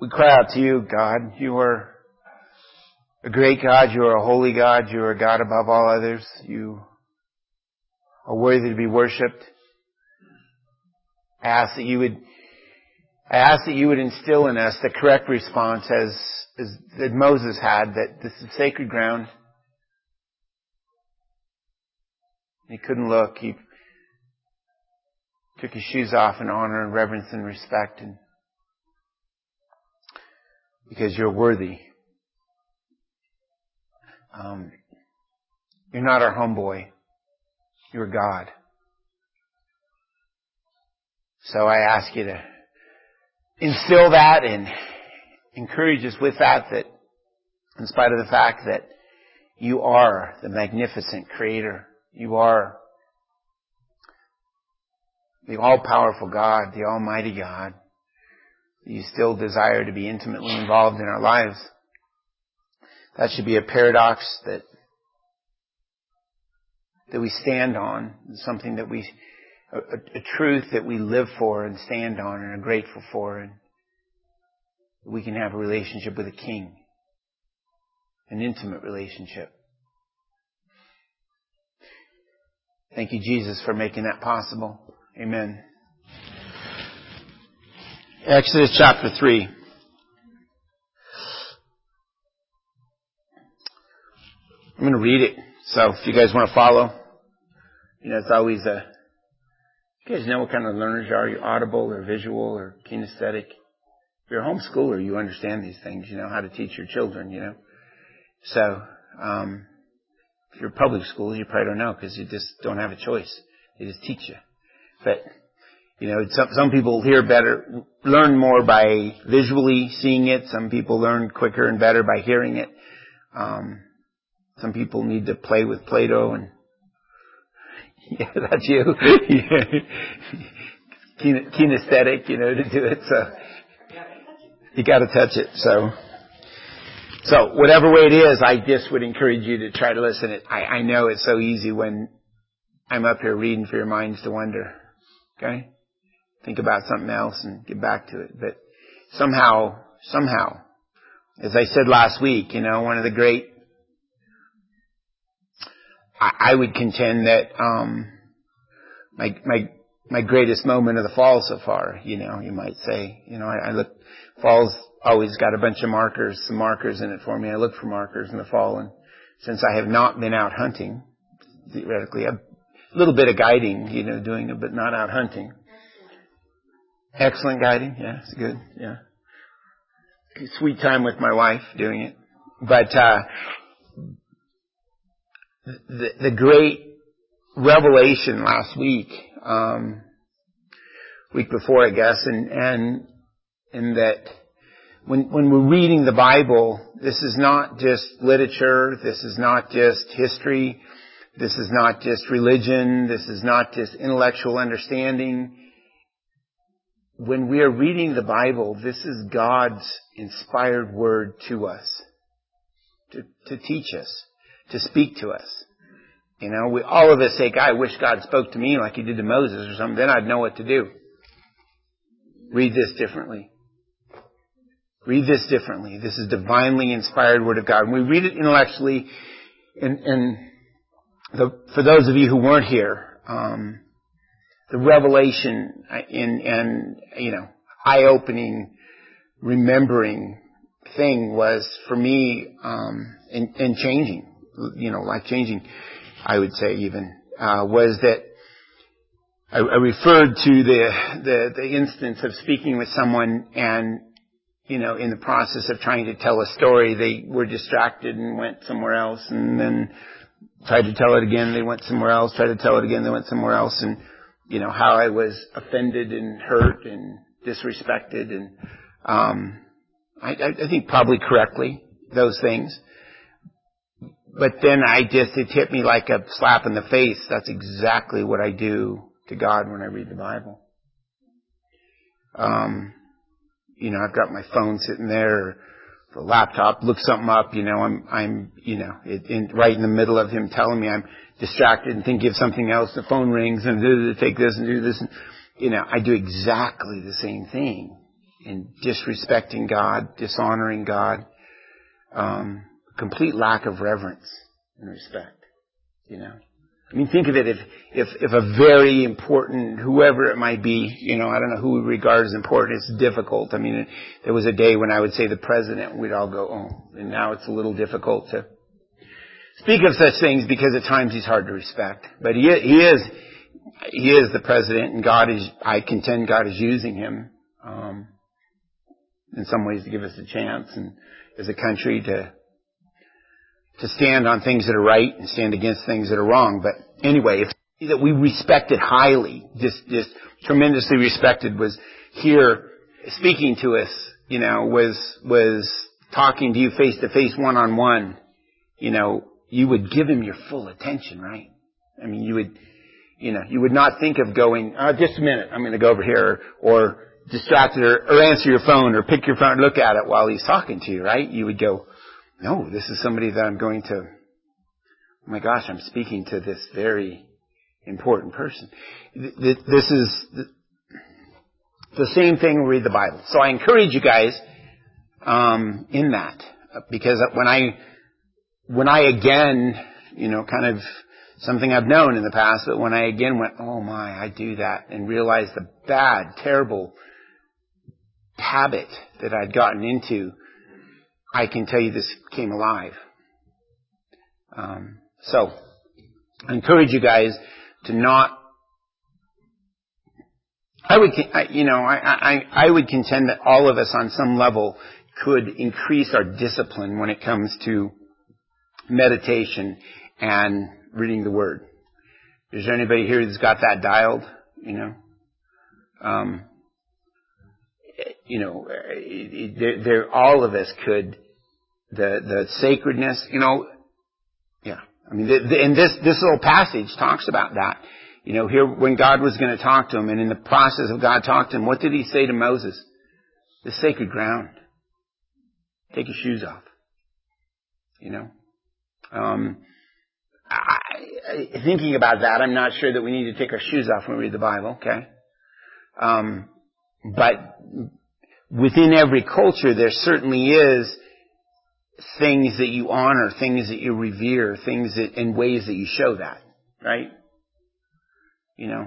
We cry out to you, God. You are a great God. You are a holy God. You are a God above all others. You are worthy to be worshipped. I ask that you would instill in us the correct response as that Moses had, that this is sacred ground. He couldn't look. He took his shoes off in honor and reverence and respect, and because you're worthy. You're not our homeboy. You're God. So I ask you to instill that and encourage us with that in spite of the fact that you are the magnificent Creator, you are the all-powerful God, the Almighty God, you still desire to be intimately involved in our lives. That should be a paradox that we stand on, something that a truth that we live for and stand on and are grateful for, and we can have a relationship with a King, an intimate relationship. Thank you, Jesus, for making that possible. Amen. Exodus chapter 3. I'm going to read it. So if you guys want to follow, it's always you guys know what kind of learners you are. Are you audible or visual or kinesthetic? If you're a homeschooler, you understand these things. You know how to teach your children, So, if you're public schools, you probably don't know because you just don't have a choice. They just teach you. But, some people hear better, learn more by visually seeing it. Some people learn quicker and better by hearing it. Some people need to play with Play-Doh and, yeah, that's you. Kinesthetic, to do it. So, you gotta touch it. So whatever way it is, I just would encourage you to try to listen. I know it's so easy when I'm up here reading for your minds to wonder. Okay? Think about something else and get back to it. But somehow, as I said last week, one of the great, I would contend that, my greatest moment of the fall so far, you might say, I look, fall's always got a bunch of some markers in it for me. I look for markers in the fall, and since I have not been out hunting, theoretically, a little bit of guiding, doing it, but not out hunting. Excellent guiding. Yeah, it's good. Yeah. Sweet time with my wife doing it. But, the great revelation last week before, I guess, and that when we're reading the Bible, this is not just literature, this is not just history, this is not just religion, this is not just intellectual understanding. When we are reading the Bible, this is God's inspired word to us, to teach us, to speak to us. All of us say, I wish God spoke to me like He did to Moses or something, then I'd know what to do. Read this differently. Read this differently. This is divinely inspired Word of God. When we read it intellectually, for those of you who weren't here, the revelation and eye-opening, remembering thing was for me, and changing, life-changing, I would say even, was that I referred to the instance of speaking with someone and, in the process of trying to tell a story, they were distracted and went somewhere else, and then tried to tell it again, they went somewhere else, tried to tell it again, they went somewhere else, and, how I was offended and hurt and disrespected, and, I think probably correctly, those things. But then it hit me like a slap in the face. That's exactly what I do to God when I read the Bible. I've got my phone sitting there, or the laptop, look something up, I'm right in the middle of Him telling me, I'm distracted and thinking of something else, the phone rings and take this and do this. And, I do exactly the same thing. in disrespecting God, dishonoring God, complete lack of reverence and respect, you know. I mean, think of it, if a very important, whoever it might be, you know, I don't know who we regard as important, it's difficult. I mean, there was a day when I would say the president, we'd all go, oh, and now it's a little difficult to speak of such things because at times he's hard to respect. But he is the president, and I contend God is using him, in some ways to give us a chance, and as a country to stand on things that are right and stand against things that are wrong. But anyway, if that we respected highly, just tremendously respected, was here speaking to us, you know, was talking to you face to face, one on one, you know, you would give him your full attention, right? I mean, you would not think of going, just a minute, I'm going to go over here, or distracted, or answer your phone, or pick your phone and look at it while he's talking to you, right? You would go, no, this is somebody that I'm going to, oh my gosh, I'm speaking to this very important person. This is the same thing when we read the Bible. So I encourage you guys in that, because when I again, you know, kind of something I've known in the past, but when I again went, oh my, I do that, and realized the bad, terrible habit that I'd gotten into, I can tell you this came alive. So I encourage you guys to not. I would contend that all of us on some level could increase our discipline when it comes to meditation and reading the Word. Is there anybody here who's got that dialed? You know, all of us could. The sacredness, you know, yeah. I mean, and this little passage talks about that. You know, here when God was going to talk to him, and in the process of God talking to him, what did he say to Moses? The sacred ground. Take your shoes off. You know, thinking about that, I'm not sure that we need to take our shoes off when we read the Bible. Okay, but within every culture, there certainly is things that you honor, things that you revere, things that, in ways that you show that, right? You know,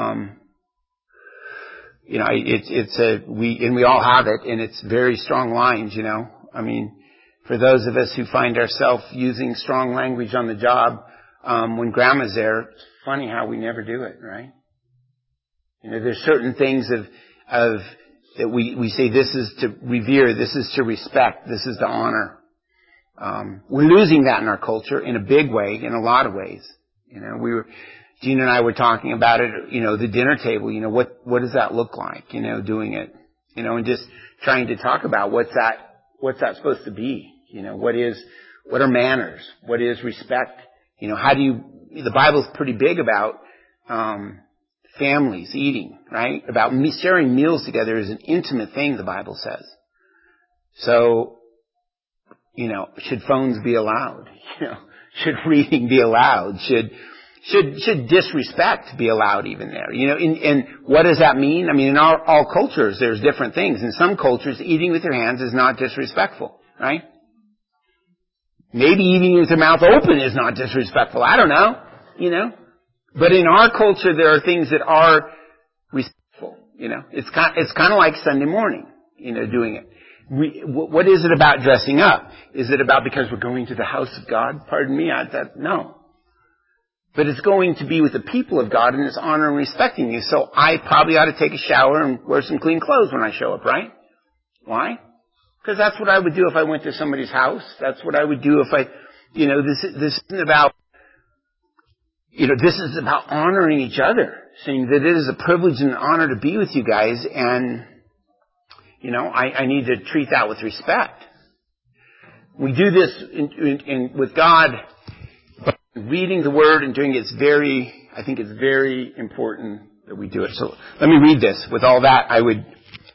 we all have it, and it's very strong lines, you know. I mean, for those of us who find ourselves using strong language on the job, when Grandma's there, it's funny how we never do it, right? You know, there's certain things of that we say, this is to revere, this is to respect, this is to honor. We're losing that in our culture in a big way, in a lot of ways. You know, Gina and I were talking about it, you know, the dinner table, you know, what does that look like, you know, doing it, you know, and just trying to talk about what's that supposed to be, you know, what are manners, what is respect, you know, the Bible's pretty big about, families eating, right? About sharing meals together is an intimate thing, the Bible says. So, you know, should phones be allowed? You know, should reading be allowed? Should disrespect be allowed even there? You know, and what does that mean? I mean, in all cultures, there's different things. In some cultures, eating with your hands is not disrespectful, right? Maybe eating with your mouth open is not disrespectful. I don't know, you know. But in our culture, there are things that are respectful, you know. It's kind of like Sunday morning, you know, doing it. What is it about dressing up? Is it about because we're going to the house of God? Pardon me, no. But it's going to be with the people of God, and it's honoring and respecting you. So I probably ought to take a shower and wear some clean clothes when I show up, right? Why? Because that's what I would do if I went to somebody's house. That's what I would do if you know, this isn't about, you know, this is about honoring each other, saying that it is a privilege and an honor to be with you guys, and you know, I need to treat that with respect. We do this with God, but reading the Word and doing it, I think it's very important that we do it. So let me read this. With all that, I would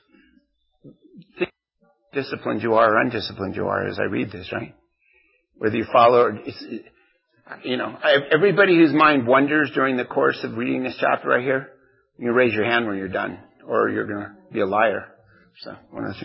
think disciplined you are or undisciplined you are as I read this, right? Whether you follow, you know, everybody whose mind wanders during the course of reading this chapter right here, you raise your hand when you're done, or you're going to be a liar. So, one or two.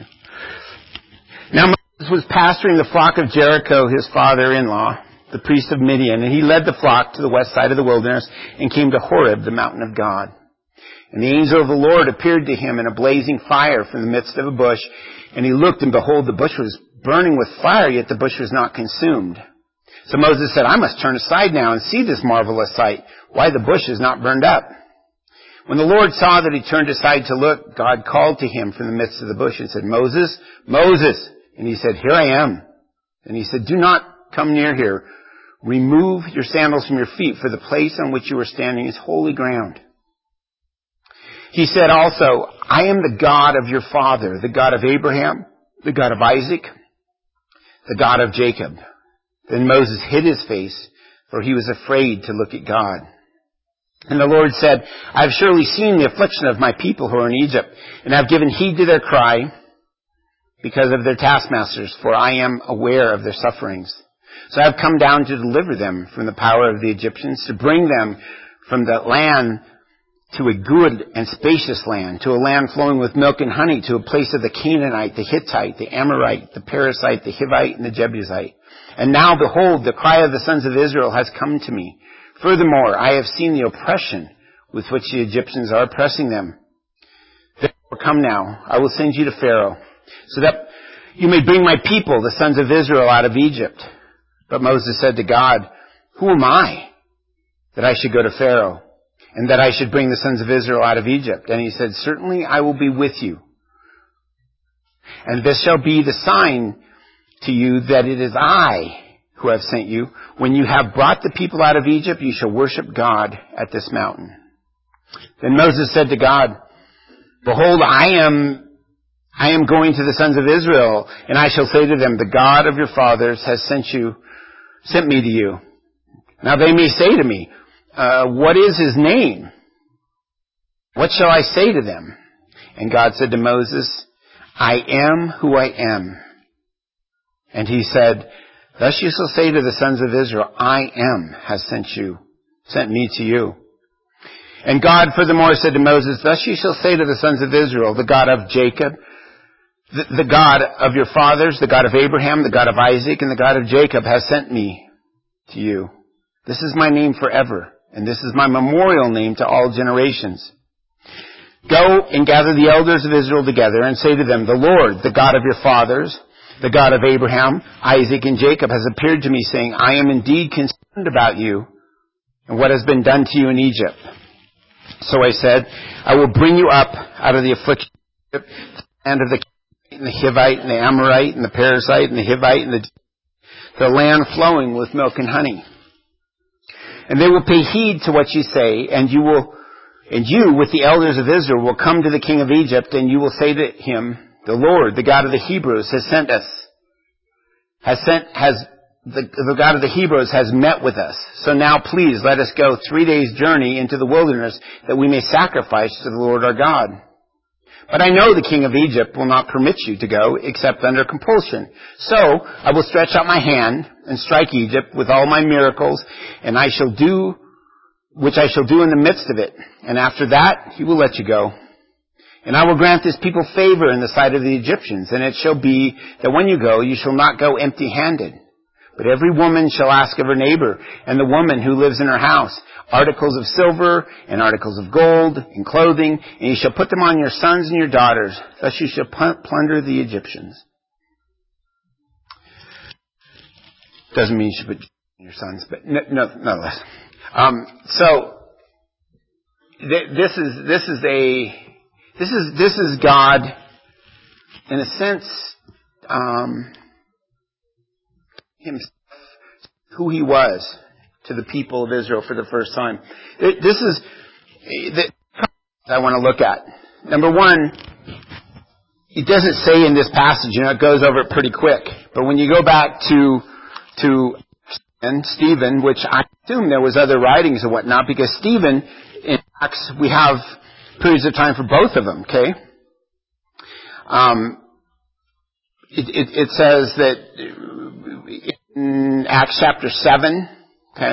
Now Moses was pasturing the flock of Jericho, his father-in-law, the priest of Midian, and he led the flock to the west side of the wilderness and came to Horeb, the mountain of God. And the angel of the Lord appeared to him in a blazing fire from the midst of a bush, and he looked, and behold, the bush was burning with fire, yet the bush was not consumed. So Moses said, I must turn aside now and see this marvelous sight, why the bush is not burned up. When the Lord saw that he turned aside to look, God called to him from the midst of the bush and said, Moses, Moses. And he said, Here I am. And he said, Do not come near here. Remove your sandals from your feet, for the place on which you are standing is holy ground. He said also, I am the God of your father, the God of Abraham, the God of Isaac, the God of Jacob. Then Moses hid his face, for he was afraid to look at God. And the Lord said, I have surely seen the affliction of my people who are in Egypt, and I have given heed to their cry because of their taskmasters, for I am aware of their sufferings. So I have come down to deliver them from the power of the Egyptians, to bring them from the land to a good and spacious land, to a land flowing with milk and honey, to a place of the Canaanite, the Hittite, the Amorite, the Perizzite, the Hivite, and the Jebusite. And now, behold, the cry of the sons of Israel has come to me. Furthermore, I have seen the oppression with which the Egyptians are oppressing them. Therefore, come now, I will send you to Pharaoh, so that you may bring my people, the sons of Israel, out of Egypt. But Moses said to God, Who am I, that I should go to Pharaoh, and that I should bring the sons of Israel out of Egypt? And he said, Certainly I will be with you. And this shall be the sign to you that it is I who have sent you. When you have brought the people out of Egypt, you shall worship God at this mountain. Then Moses said to God, Behold, I am going to the sons of Israel, and I shall say to them, The God of your fathers has sent me to you. Now they may say to me, What is his name? What shall I say to them? And God said to Moses, I am who I am. And he said, Thus you shall say to the sons of Israel, I am has sent me to you. And God furthermore said to Moses, Thus you shall say to the sons of Israel, the God of Jacob, the God of your fathers, the God of Abraham, the God of Isaac, and the God of Jacob has sent me to you. This is my name forever, and this is my memorial name to all generations. Go and gather the elders of Israel together and say to them, The Lord, the God of your fathers, the God of Abraham, Isaac, and Jacob has appeared to me, saying, I am indeed concerned about you and what has been done to you in Egypt. So I said, I will bring you up out of the affliction of Egypt, the land of the Canaanite, and the Hivite, and the Amorite, and the Perizzite, and the Hivite, and the land flowing with milk and honey. And they will pay heed to what you say, and you with the elders of Israel will come to the king of Egypt, and you will say to him, The Lord, the God of the Hebrews, has sent us. The God of the Hebrews has met with us. So now please let us go 3 days' journey into the wilderness, that we may sacrifice to the Lord our God. But I know the king of Egypt will not permit you to go except under compulsion. So I will stretch out my hand and strike Egypt with all my miracles, and which I shall do in the midst of it. And after that, he will let you go. And I will grant this people favor in the sight of the Egyptians. And it shall be that when you go, you shall not go empty-handed. But every woman shall ask of her neighbor, and the woman who lives in her house, articles of silver and articles of gold and clothing, and you shall put them on your sons and your daughters. Thus you shall plunder the Egyptians. Doesn't mean you should put your sons, but nonetheless. This is God, in a sense, himself, who he was to the people of Israel for the first time. This is the I want to look at. Number one, it doesn't say in this passage, it goes over it pretty quick. But when you go back to Stephen, which I assume there was other writings and whatnot, because Stephen, in Acts, we have periods of time for both of them, okay? It says that in Acts chapter 7, okay?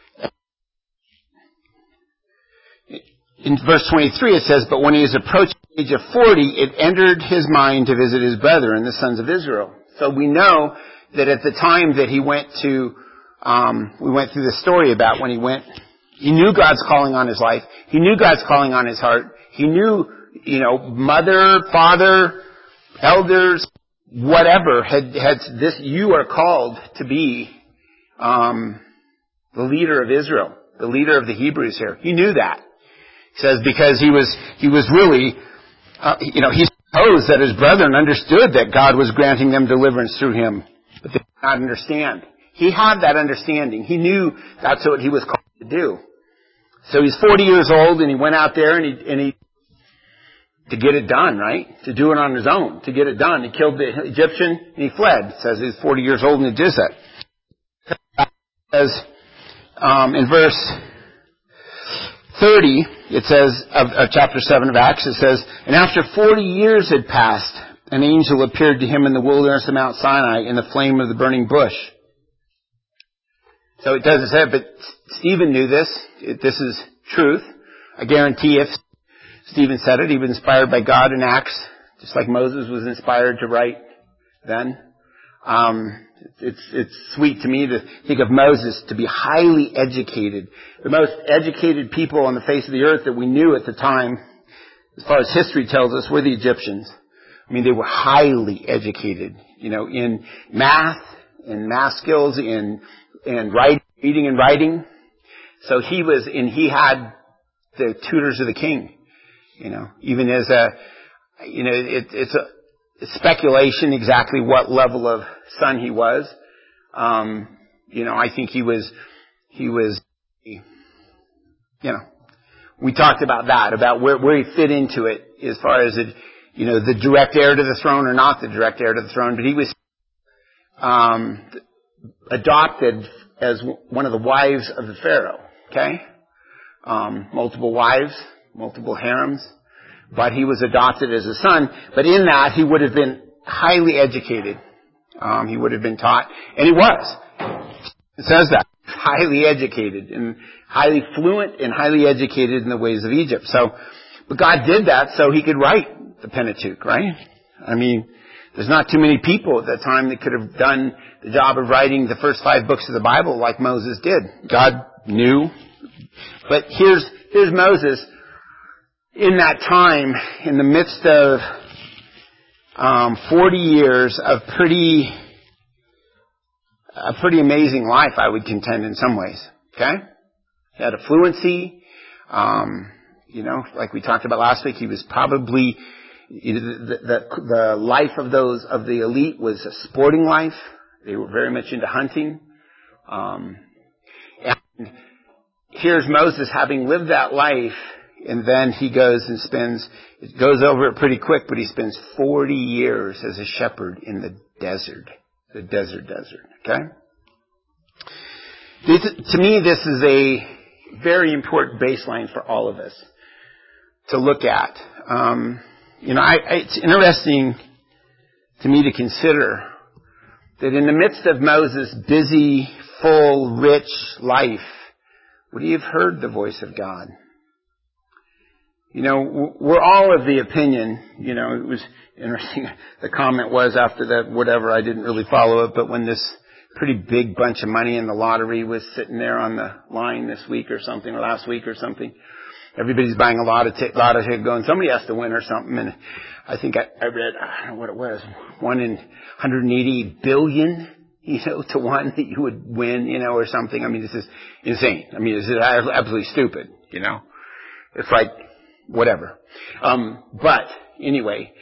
In verse 23 it says, But when he is approaching age of 40, it entered his mind to visit his brethren, the sons of Israel. So we know that at the time that he went to, we went through the story about when he went, he knew God's calling on his life. He knew God's calling on his heart. He knew, mother, father, elders, whatever had this, you are called to be, the leader of Israel, the leader of the Hebrews here. He knew that. He says because he was really, he supposed that his brethren understood that God was granting them deliverance through him, but they did not understand. He had that understanding. He knew that's what he was called to do. So he's 40 years old, and he went out there and he to get it done, right? To do it on his own, to get it done. He killed the Egyptian and he fled. It says he's 40 years old and he did that. It says in verse 30, it says, of chapter 7 of Acts, it says, and after 40 years had passed, an angel appeared to him in the wilderness of Mount Sinai in the flame of the burning bush. So it doesn't say it, but Stephen knew this. This is truth. I guarantee if Stephen said it, he was inspired by God in Acts, just like Moses was inspired to write then. It's sweet to me to think of Moses to be highly educated. The most educated people on the face of the earth that we knew at the time, as far as history tells us, were the Egyptians. I mean, they were highly educated, in math skills, in reading and writing. So he had the tutors of the king, even as it's a speculation exactly what level of son he was. I think he was, we talked about that, about where he fit into it as far as the direct heir to the throne or not the direct heir to the throne, but he was, adopted as one of the wives of the Pharaoh, okay? Multiple wives, multiple harems, but he was adopted as a son, but in that he would have been highly educated. He would have been taught, and he was. It says that. Highly educated and highly fluent and highly educated in the ways of Egypt. But God did that so he could write the Pentateuch, right? I mean, there's not too many people at that time that could have done the job of writing the first 5 books of the Bible like Moses did. God knew. But here's Moses in that time, in the midst of 40 years of a pretty amazing life, I would contend in some ways. Okay? He had a fluency. Like we talked about last week, he was probably, the life of the elite was a sporting life. They were very much into hunting. And here's Moses having lived that life, and then he goes over it pretty quick, but he spends 40 years as a shepherd in the desert. The desert. Okay? To me, this is a very important baseline for all of us to look at. It's interesting to me to consider that in the midst of Moses' busy, full, rich life, would he have heard the voice of God? We're all of the opinion, it was interesting. The comment was after that, whatever, I didn't really follow it, but when this pretty big bunch of money in the lottery was sitting there on the line this week or something, or last week or something, everybody's buying a lot of ticket going, somebody has to win or something. And I think I read, I don't know what it was, 1 in 180 billion, to 1 that you would win, or something. I mean, this is insane. I mean, this is absolutely stupid, It's like, whatever. But anyway,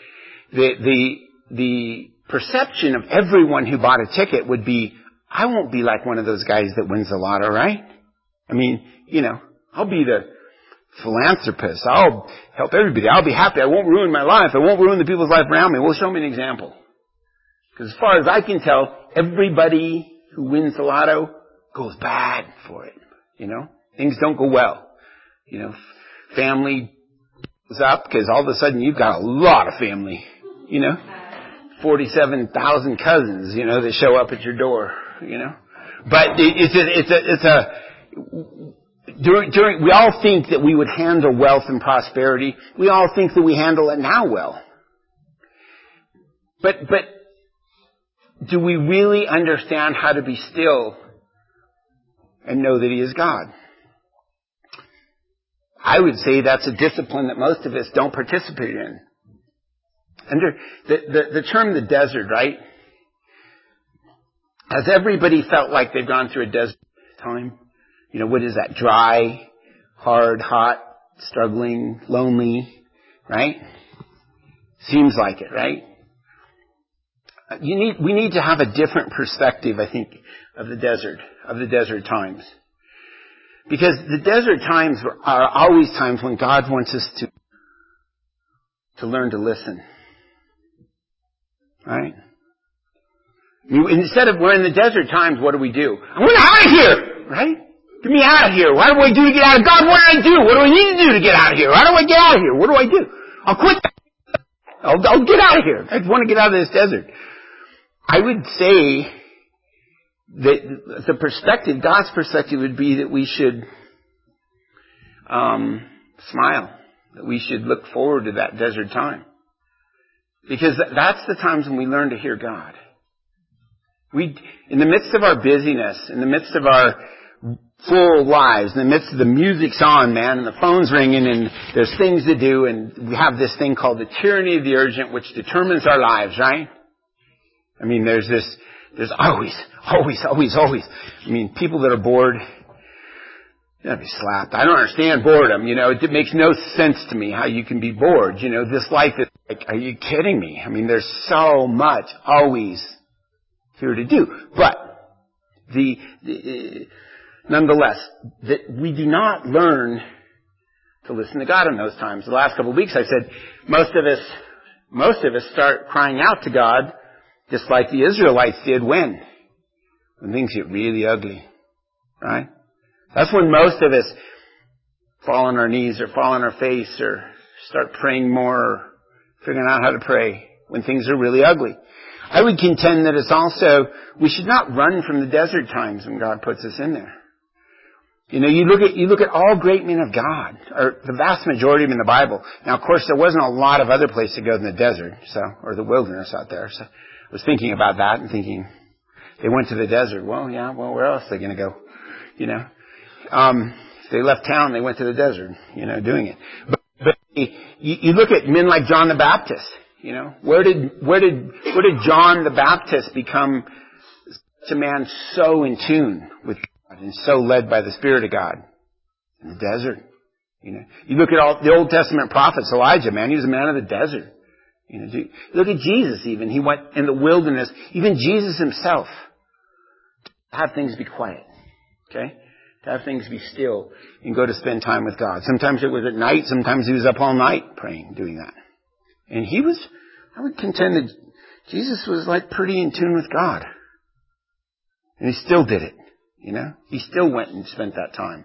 the perception of everyone who bought a ticket would be, I won't be like one of those guys that wins the lotto, right? I mean, I'll be the philanthropist. I'll help everybody. I'll be happy. I won't ruin my life. I won't ruin the people's life around me. Well, show me an example. Because as far as I can tell, everybody who wins the lotto goes bad for it. Things don't go well. Family goes up because all of a sudden you've got a lot of family. 47,000 cousins, that show up at your door. But we all think that we would handle wealth and prosperity. We all think that we handle it now well. But do we really understand how to be still and know that He is God? I would say that's a discipline that most of us don't participate in. Under the term the desert, right? Has everybody felt like they've gone through a desert time? You know, what is that? Dry, hard, hot, struggling, lonely, right? Seems like it, right? We need to have a different perspective, I think, of the desert times. Because the desert times are always times when God wants us to learn to listen. Right? Instead of we're in the desert times, what do? I want out of here! Right? Get me out of here. What do I do to get out of God? What do I do? What do I need to do to get out of here? How do I get out of here? What do I do? I'll quit. I'll get out of here. I want to get out of this desert. I would say that the perspective, God's perspective would be that we should smile. That we should look forward to that desert time. Because that's the times when we learn to hear God. In the midst of our busyness, in the midst of our full lives, in the midst of the music's on, man, and the phone's ringing, and there's things to do, and we have this thing called the tyranny of the urgent, which determines our lives, right? I mean, there's always. I mean, people that are bored, they'll be slapped. I don't understand boredom. You know, it makes no sense to me how you can be bored. You know, this life is like, are you kidding me? I mean, there's so much always here to do. But nonetheless, that we do not learn to listen to God in those times. The last couple of weeks I said most of us start crying out to God just like the Israelites did when things get really ugly. Right? That's when most of us fall on our knees or fall on our face or start praying more or figuring out how to pray when things are really ugly. I would contend that it's also, we should not run from the desert times when God puts us in there. You know, you look at all great men of God, or the vast majority of them in the Bible. Now, of course, there wasn't a lot of other places to go than the desert, or the wilderness out there. So I was thinking about that and thinking, they went to the desert. Well, yeah, where else are they going to go? You know, if they left town, they went to the desert, you know, doing it. But you look at men like John the Baptist. You know, where did John the Baptist become such a man so in tune with God and so led by the Spirit of God? In the desert. You know, you look at all the Old Testament prophets. Elijah, man, he was a man of the desert. You know, look at Jesus. Even he went in the wilderness. Even Jesus himself, to have things be quiet. Okay, to have things be still and go to spend time with God. Sometimes it was at night. Sometimes he was up all night praying, doing that. And I would contend that Jesus was like pretty in tune with God. And he still did it, you know. He still went and spent that time.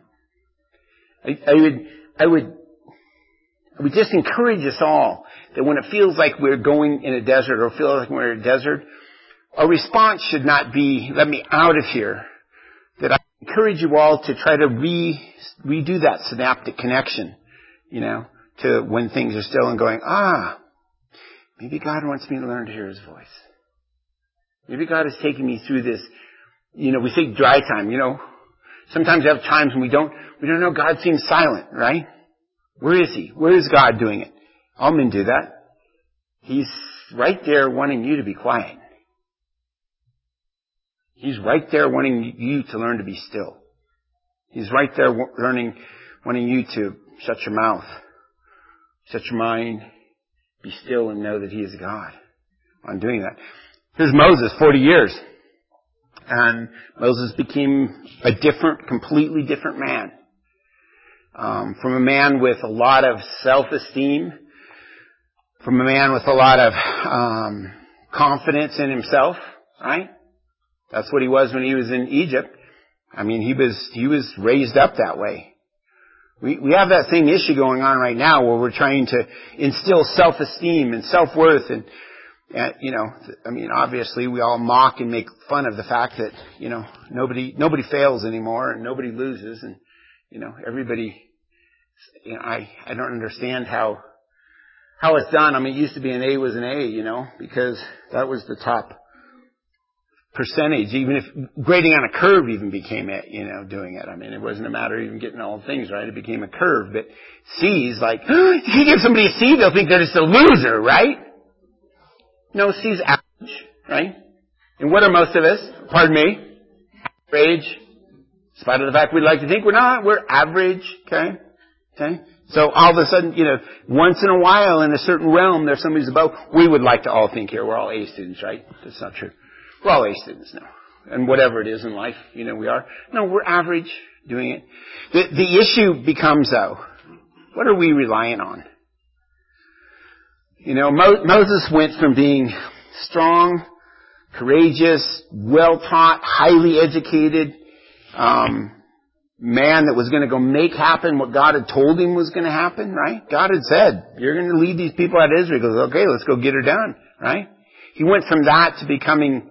I would just encourage us all that when it feels like we're going in a desert or feel like we're in a desert, our response should not be, let me out of here. That I encourage you all to try to redo that synaptic connection, you know, to when things are still and going, maybe God wants me to learn to hear His voice. Maybe God is taking me through this, you know, we say dry time, you know. Sometimes we have times when we don't know, God seems silent, right? Where is He? Where is God doing it? All men do that. He's right there wanting you to be quiet. He's right there wanting you to learn to be still. He's right there wanting you to shut your mouth, shut your mind, be still and know that He is God on doing that. Here's Moses, 40 years. And Moses became a completely different man. From a man with a lot of self-esteem, from a man with a lot of confidence in himself, right? That's what he was when he was in Egypt. I mean, he was raised up that way. We have that same issue going on right now where we're trying to instill self-esteem and self-worth and you know, I mean, obviously we all mock and make fun of the fact that, you know, nobody fails anymore and nobody loses and, Everybody, I don't understand how it's done. I mean, it used to be an A was an A, because that was the top percentage. Even if grading on a curve even became it, doing it. I mean, it wasn't a matter of even getting all the things right. It became a curve. But C's like, if you give somebody a C, they'll think they're just a loser, right? No, C's average, right? And what are most of us? Pardon me? Average. In spite of the fact we'd like to think we're not, we're average, okay? So all of a sudden, once in a while in a certain realm there's somebody's above. We would like to all think here we're all A students, right? That's not true. We're all A students now. And whatever it is in life, we are. No, we're average doing it. The issue becomes though, what are we relying on? Moses went from being strong, courageous, well-taught, highly educated, man that was going to go make happen what God had told him was going to happen, right? God had said, you're going to lead these people out of Israel. He goes, okay, let's go get her done, right? He went from that to becoming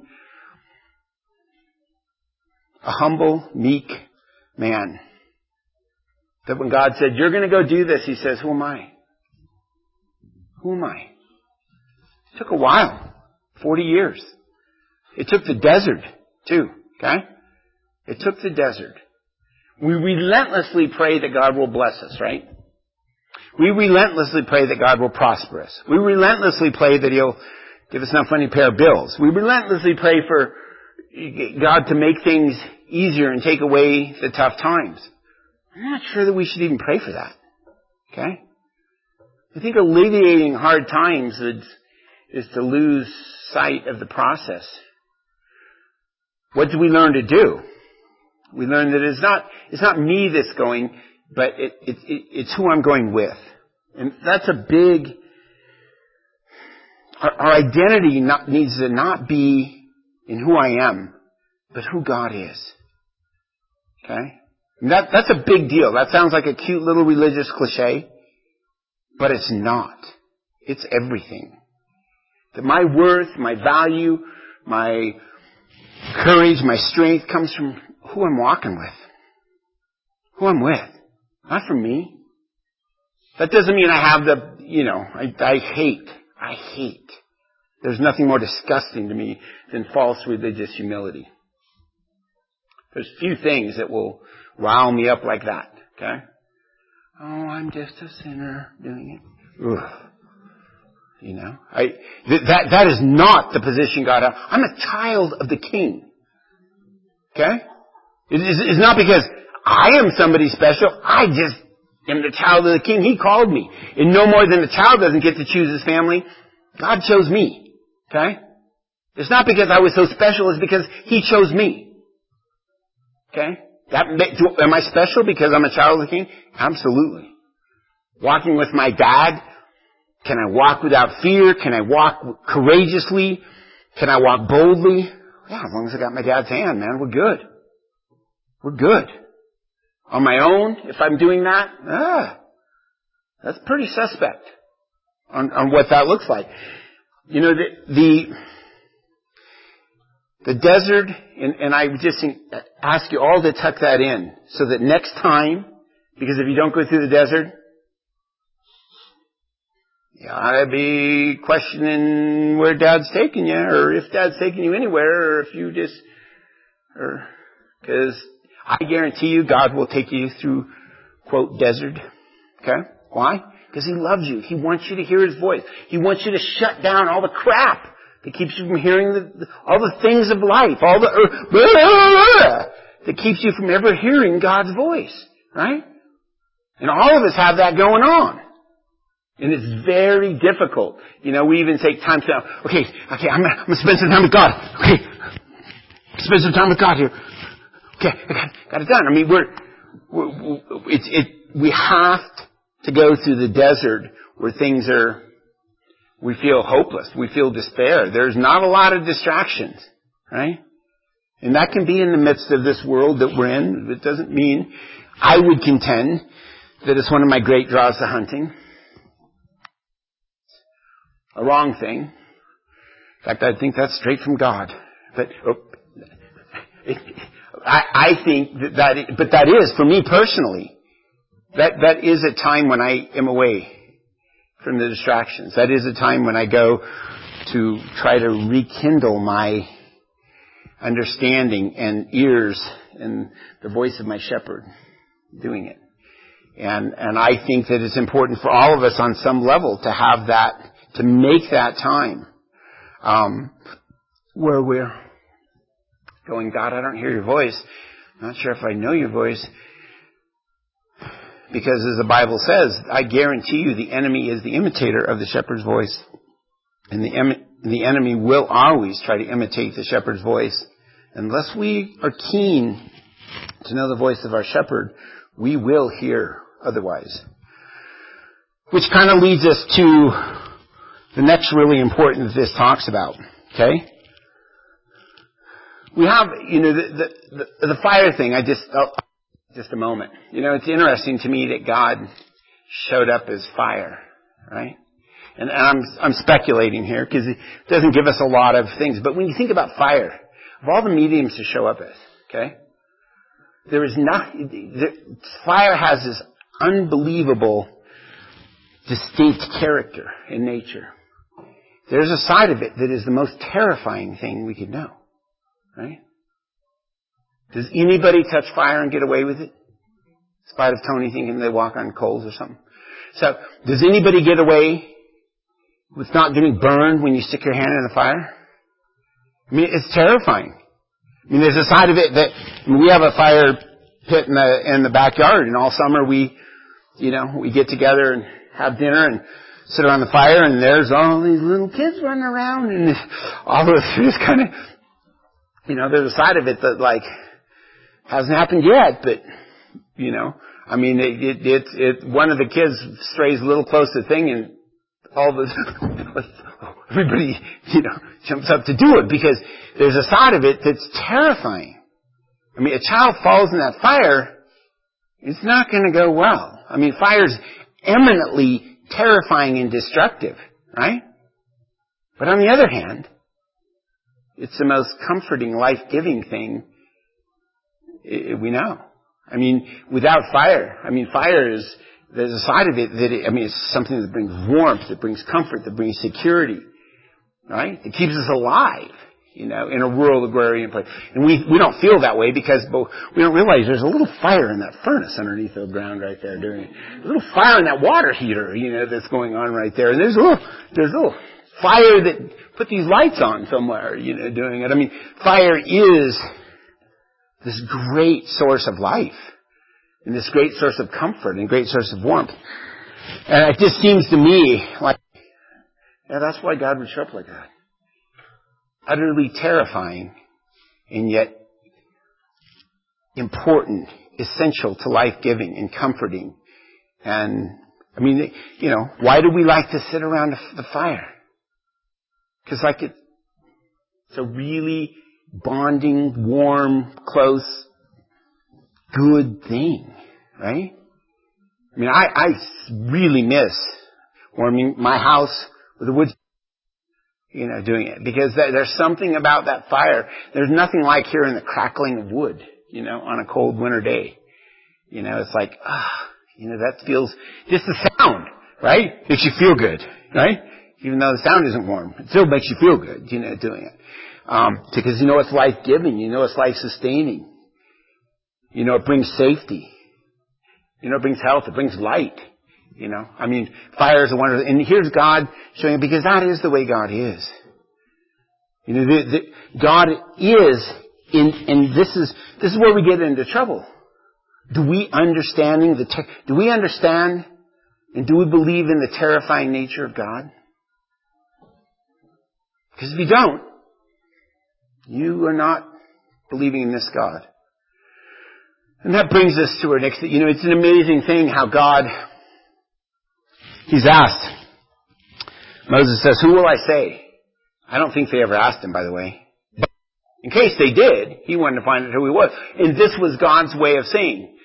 a humble, meek man. That when God said, you're going to go do this, he says, who am I? Who am I? It took a while. 40 years. It took the desert, too. Okay? It took the desert. We relentlessly pray that God will bless us, right? We relentlessly pray that God will prosper us. We relentlessly pray that He'll give us enough money to pay our bills. We relentlessly pray for God to make things easier and take away the tough times. I'm not sure that we should even pray for that. Okay? I think alleviating hard times is to lose sight of the process. What do we learn to do? We learn that it's not me that's going, but it's who I'm going with. And that's a big, our identity needs to not be in who I am, but who God is. Okay? And that's a big deal. That sounds like a cute little religious cliche, but it's not. It's everything. That my worth, my value, my courage, my strength comes from who I'm walking with. Who I'm with. Not from me. That doesn't mean I have I hate. There's nothing more disgusting to me than false religious humility. There's few things that will rile me up like that. Okay? Oh, I'm just a sinner doing it. Ugh. That is not the position God has. I'm a child of the King. Okay? It's not because I am somebody special. I just am the child of the King. He called me. And no more than the child doesn't get to choose his family. God chose me. Okay? It's not because I was so special. It's because He chose me. Okay? Am I special because I'm a child of the King? Absolutely. Walking with my dad. Can I walk without fear? Can I walk courageously? Can I walk boldly? Yeah, as long as I got my dad's hand, man, we're good. We're good. On my own, if I'm doing that, that's pretty suspect on what that looks like. The desert, and I would just ask you all to tuck that in so that next time, because if you don't go through the desert, you ought to be questioning where Dad's taking you, or if Dad's taking you anywhere, or if you just, because I guarantee you God will take you through, quote, desert. Okay? Why? Because He loves you. He wants you to hear His voice. He wants you to shut down all the crap that keeps you from hearing all the things of life, all the that keeps you from ever hearing God's voice. Right? And all of us have that going on. And it's very difficult. We even take time to, okay, I'm gonna spend some time with God. Okay. Spend some time with God here. Okay, I got it done. I mean, we have to go through the desert where we feel hopeless. We feel despair. There's not a lot of distractions, right? And that can be in the midst of this world that we're in. It doesn't mean, I would contend, that it's one of my great draws to hunting. A wrong thing. In fact, I think that's straight from God. But I think but that is, for me personally, That is a time when I am away from the distractions. That is a time when I go to try to rekindle my understanding and ears and the voice of my shepherd doing it. And I think that it's important for all of us on some level to have that, to make that time, where we're going, God, I don't hear your voice. I'm not sure if I know your voice. Because as the Bible says, I guarantee you the enemy is the imitator of the shepherd's voice. And the enemy will always try to imitate the shepherd's voice. Unless we are keen to know the voice of our shepherd, we will hear otherwise. Which kind of leads us to the next really important that this talks about. Okay? We have, the fire thing. Just a moment. It's interesting to me that God showed up as fire, right? And I'm speculating here because it doesn't give us a lot of things. But when you think about fire, of all the mediums to show up as, okay, fire has this unbelievable, distinct character in nature. There's a side of it that is the most terrifying thing we could know, right? Does anybody touch fire and get away with it? In spite of Tony thinking they walk on coals or something. So, does anybody get away with not getting burned when you stick your hand in the fire? I mean, it's terrifying. I mean, there's a side of it that we have a fire pit in the backyard, and all summer we get together and have dinner and sit around the fire, and there's all these little kids running around, and all of this kind of, there's a side of it that like hasn't happened yet, but I mean, one of the kids strays a little close to the thing, and all of everybody, jumps up to do it because there's a side of it that's terrifying. I mean, a child falls in that fire, it's not going to go well. I mean, fire's eminently terrifying and destructive, right? But on the other hand, it's the most comforting, life-giving thing we know. I mean, without fire, there's a side of it that, it's something that brings warmth, that brings comfort, that brings security, right? It keeps us alive, in a rural agrarian place. And we don't feel that way because we don't realize there's a little fire in that furnace underneath the ground right there doing it. A little fire in that water heater, that's going on right there. And there's a little fire that put these lights on somewhere, doing it. I mean, fire is this great source of life and this great source of comfort and great source of warmth. And it just seems to me like, that's why God would show up like that. Utterly terrifying and yet important, essential to life-giving and comforting. And, why do we like to sit around the fire? Because it's a really bonding, warm, close, good thing, right? I mean, I really miss warming my house with a wood, doing it. Because there's something about that fire. There's nothing like hearing the crackling of wood, on a cold winter day. It's like, that feels, just the sound, right? Makes you feel good, right? Even though the sound isn't warm, it still makes you feel good, doing it. Because it's life-giving, it's life-sustaining. It brings safety. It brings health, it brings light. Fire is a wonder. And here's God showing, because that is the way God is. God is, and this is where we get into trouble. Do we understand and do we believe in the terrifying nature of God? Because if you don't, you are not believing in this God. And that brings us to our next, it's an amazing thing how God, He's asked. Moses says, who will I say? I don't think they ever asked him, by the way. But in case they did, he wanted to find out who he was. And this was God's way of saying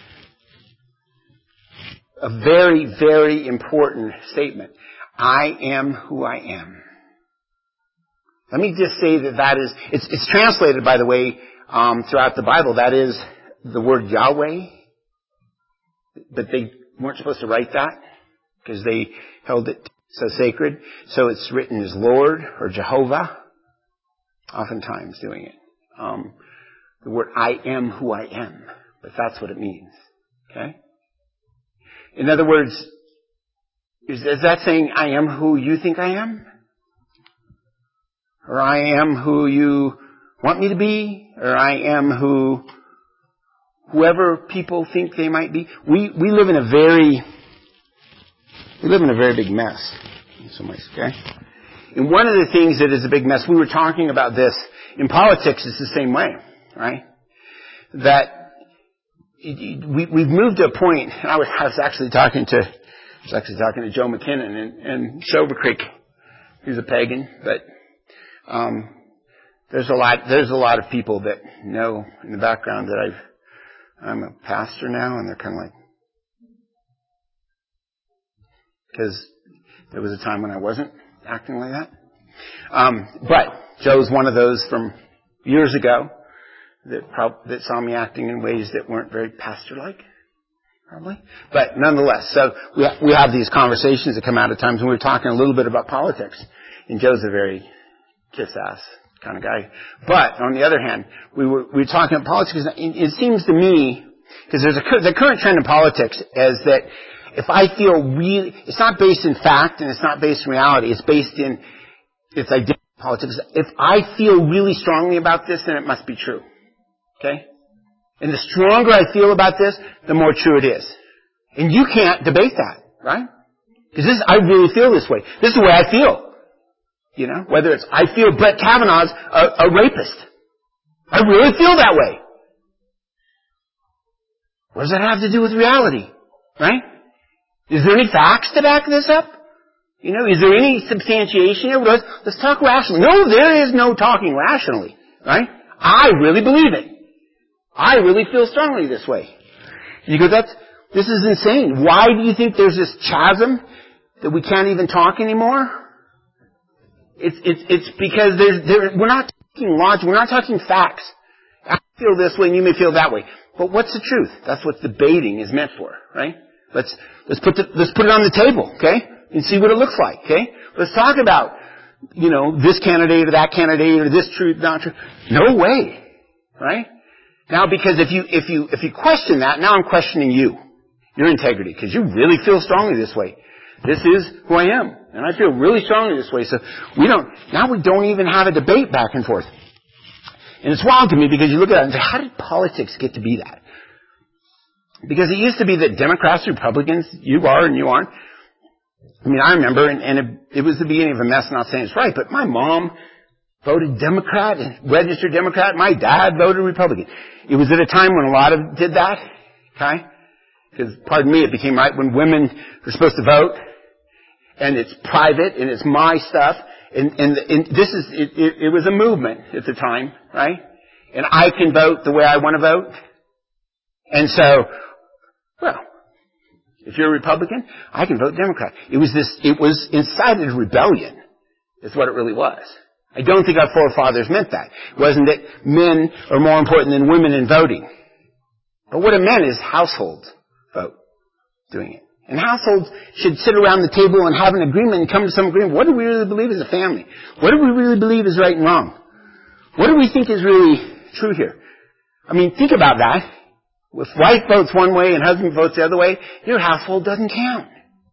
a very, very important statement. I am who I am. Let me just say that is, it's translated, by the way, throughout the Bible. That is the word Yahweh. but they weren't supposed to write that because they held it so sacred. So it's written as Lord or Jehovah, oftentimes doing it. The word I am who I am, but that's what it means. Okay? In other words, is that saying I am who you think I am? Or I am who you want me to be? Or I am whoever people think they might be? We live in a very big mess in some ways, okay? And one of the things that is a big mess, we were talking about this in politics, it's the same way, right? That we've moved to a point, and I was actually talking to Joe McKinnon and Shover Creek. He's a pagan, but there's a lot of people that know in the background that I'm a pastor now, and they're kind of like, because there was a time when I wasn't acting like that. But Joe's one of those from years ago that saw me acting in ways that weren't very pastor-like, probably. But nonetheless, so we have these conversations that come out at times when we're talking a little bit about politics. And Joe's a very kiss-ass kind of guy. But on the other hand, we were talking about politics. It seems to me, because there's the current trend in politics is that if I feel it's not based in fact and it's not based in reality. It's based in its identity. Politics. If I feel really strongly about this, then it must be true. Okay? And the stronger I feel about this, the more true it is. And you can't debate that, right? Because I really feel this way. This is the way I feel. You know, whether it's, I feel Brett Kavanaugh's a rapist. I really feel that way. What does that have to do with reality? Right? Is there any facts to back this up? You know, is there any substantiation here? Let's talk rationally. No, there is no talking rationally. Right? I really believe it. I really feel strongly this way. You go, this is insane. Why do you think there's this chasm that we can't even talk anymore? It's because we're not talking logic, we're not talking facts. I feel this way and you may feel that way. But what's the truth? That's what debating is meant for, right? Let's put it on the table, okay? And see what it looks like, okay? Let's talk about, you know, this candidate or that candidate or this truth, not true. No way, right? Now, because if you question that, now I'm questioning you, your integrity, because you really feel strongly this way. This is who I am, and I feel really strongly this way. So we don't even have a debate back and forth. And it's wild to me because you look at it and say, how did politics get to be that? Because it used to be that Democrats, Republicans, you are and you aren't. I mean, I remember, and it was the beginning of a mess, not saying it's right, but my mom voted Democrat, registered Democrat. My dad voted Republican. It was at a time when a lot of did that, okay? Because, pardon me, it became right when women were supposed to vote, and it's private, and it's my stuff, and this is, it was a movement at the time, right? And I can vote the way I want to vote. And so, well, if you're a Republican, I can vote Democrat. It was incited rebellion, is what it really was. I don't think our forefathers meant that. It wasn't that men are more important than women in voting. But what it meant is households vote doing it. And households should sit around the table and have an agreement and come to some agreement. What do we really believe as a family? What do we really believe is right and wrong? What do we think is really true here? I mean, think about that. If wife votes one way and husband votes the other way, your household doesn't count.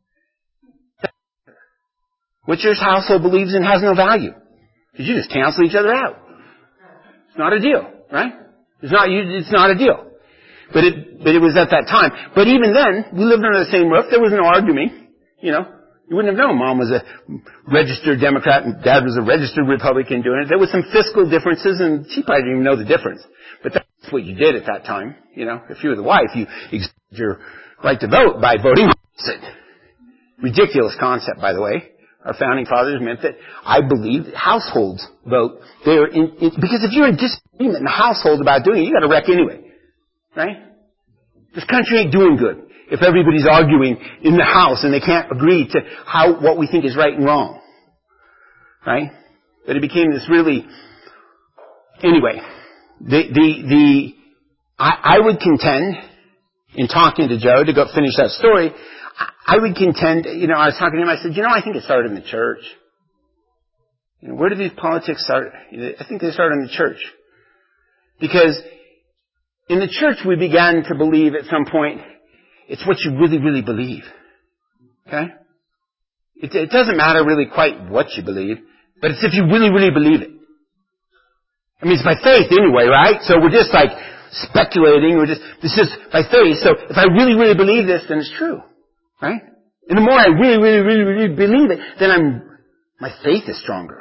What your household believes in has no value. Because you just cancel each other out. It's not a deal, right? It's not a deal. But it was at that time. But even then, we lived under the same roof. There was no arguing. You know, you wouldn't have known Mom was a registered Democrat and Dad was a registered Republican doing it. There was some fiscal differences, and she probably didn't even know the difference. But that's what you did at that time. You know, if you were the wife, you exerted your right to vote by voting opposite. Ridiculous concept, by the way. Our founding fathers meant that I believe that households vote. Because if you're in disagreement in the household about doing it, you got to wreck anyway. Right? This country ain't doing good if everybody's arguing in the house and they can't agree to what we think is right and wrong. Right? But it became this really, anyway, I would contend in talking to Joe, to go finish that story, I would contend, I was talking to him, I said, I think it started in the church. Where did these politics start? I think they started in the church. Because in the church we began to believe at some point, it's what you really, really believe. Okay? It doesn't matter really quite what you believe, but it's if you really, really believe it. I mean, it's by faith anyway, right? So we're just like speculating, this is by faith. So if I really, really believe this, then it's true. Right? And the more I really, really, really, really believe it, then my faith is stronger.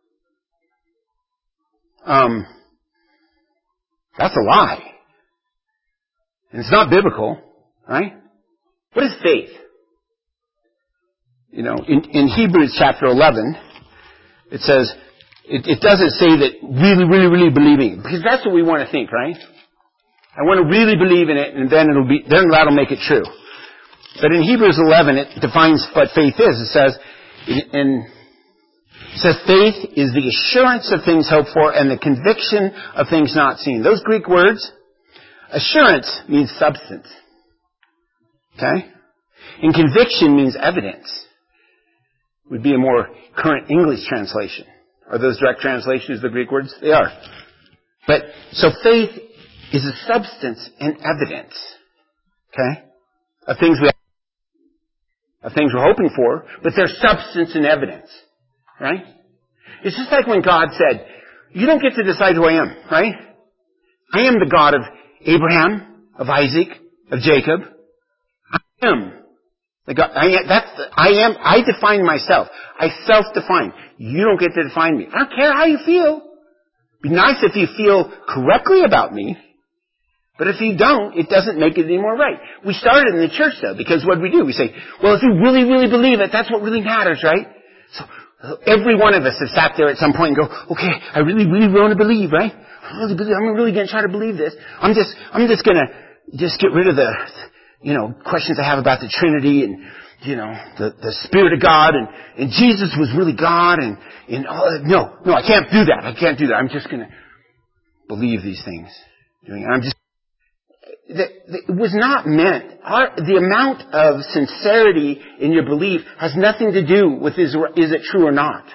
That's a lie. And it's not biblical, right? What is faith? In Hebrews chapter 11, it says, it doesn't say that really, really, really believing, because that's what we want to think, right? I want to really believe in it, and then that'll make it true. But in Hebrews 11, it defines what faith is. It says, faith is the assurance of things hoped for and the conviction of things not seen. Those Greek words, assurance means substance. Okay? And conviction means evidence. Would be a more current English translation. Are those direct translations of the Greek words? They are. So faith is a substance and evidence. Okay? Of things we're hoping for, but they're substance and evidence. Right? It's just like when God said, you don't get to decide who I am, right? I am the God of Abraham, of Isaac, of Jacob. I am the God. I define myself. I self-define. You don't get to define me. I don't care how you feel. It'd be nice if you feel correctly about me. But if you don't, it doesn't make it any more right. We started in the church though, because what do? We say, well, if you really, really believe it, that's what really matters, right? So every one of us have sat there at some point and go, okay, I really, really want to believe, right? I'm really going to try to believe this. I'm just going to get rid of the, questions I have about the Trinity and, the Spirit of God and Jesus was really God and no, I can't do that. I'm just going to believe these things. It was not meant. The amount of sincerity in your belief has nothing to do with is it true or not.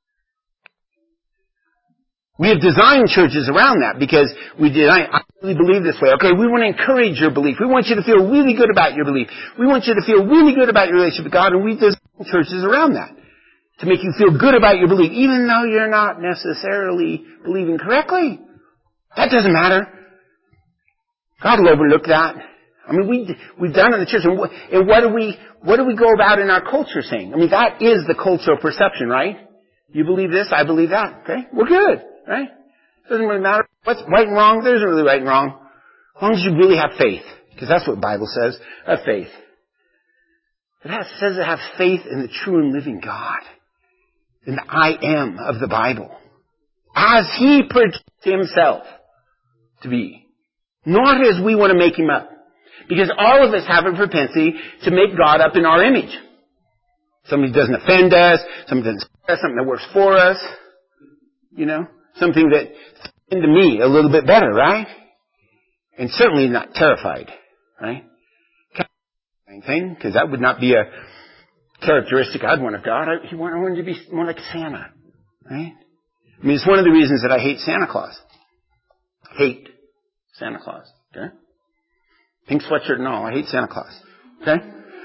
We have designed churches around that because I really believe this way. Okay, we want to encourage your belief. We want you to feel really good about your belief. We want you to feel really good about your relationship with God, and we've designed churches around that to make you feel good about your belief, even though you're not necessarily believing correctly. That doesn't matter. God will overlook that. I mean, we've done it in the church. And what do we go about in our culture saying? I mean, that is the cultural perception, right? You believe this, I believe that. Okay? We're good, right? Doesn't really matter what's right and wrong. There isn't really right and wrong. As long as you really have faith. Because that's what the Bible says. Have faith. It says to have faith in the true and living God. In the I am of the Bible. As He projects Himself to be. Not as we want to make Him up. Because all of us have a propensity to make God up in our image. Something that doesn't offend us, something that doesn't scare us, something that works for us. Something that into me a little bit better, right? And certainly not terrified, right? Thing, because that would not be a characteristic I'd want of God. I wanted to be more like Santa, right? I mean, it's one of the reasons that I hate Santa Claus. Hate Santa Claus, okay? Pink sweatshirt and all. I hate Santa Claus, okay?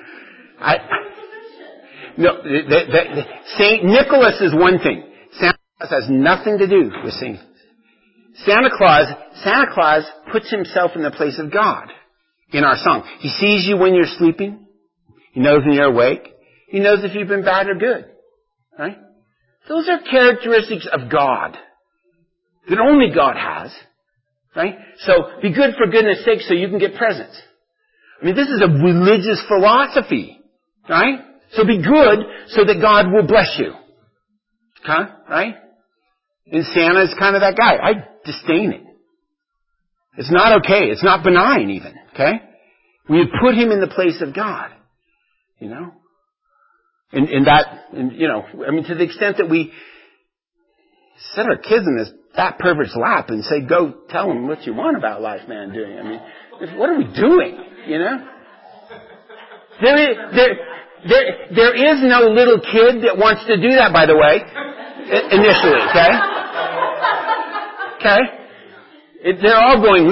Saint Nicholas is one thing. Santa Claus has nothing to do with Saint. Santa Claus puts himself in the place of God in our song. He sees you when you're sleeping. He knows when you're awake. He knows if you've been bad or good, right? Those are characteristics of God that only God has. Right? So, be good for goodness sake so you can get presents. I mean, this is a religious philosophy. Right? So be good so that God will bless you. Okay? Right? And Santa is kind of that guy. I disdain it. It's not okay. It's not benign even. Okay? We have put him in the place of God. And to the extent that we set our kids in this fat pervert's lap and say, go tell them what you want about life, man, doing. I mean, What are we doing? You know? There is no little kid that wants to do that, by the way, initially, okay? Okay? They're all going,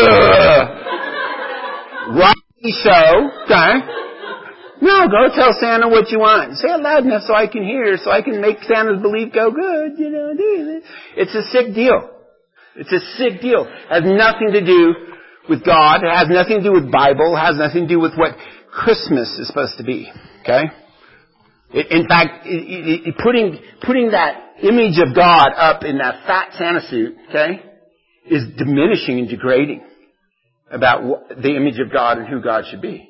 rightly so, okay? No, go tell Santa what you want. Say it loud enough so I can hear, so I can make Santa's belief go good, you know. It's a sick deal. It's a sick deal. It has nothing to do with God. It has nothing to do with Bible. It has nothing to do with what Christmas is supposed to be. Okay? In fact, putting that image of God up in that fat Santa suit, okay, is diminishing and degrading about the image of God and who God should be.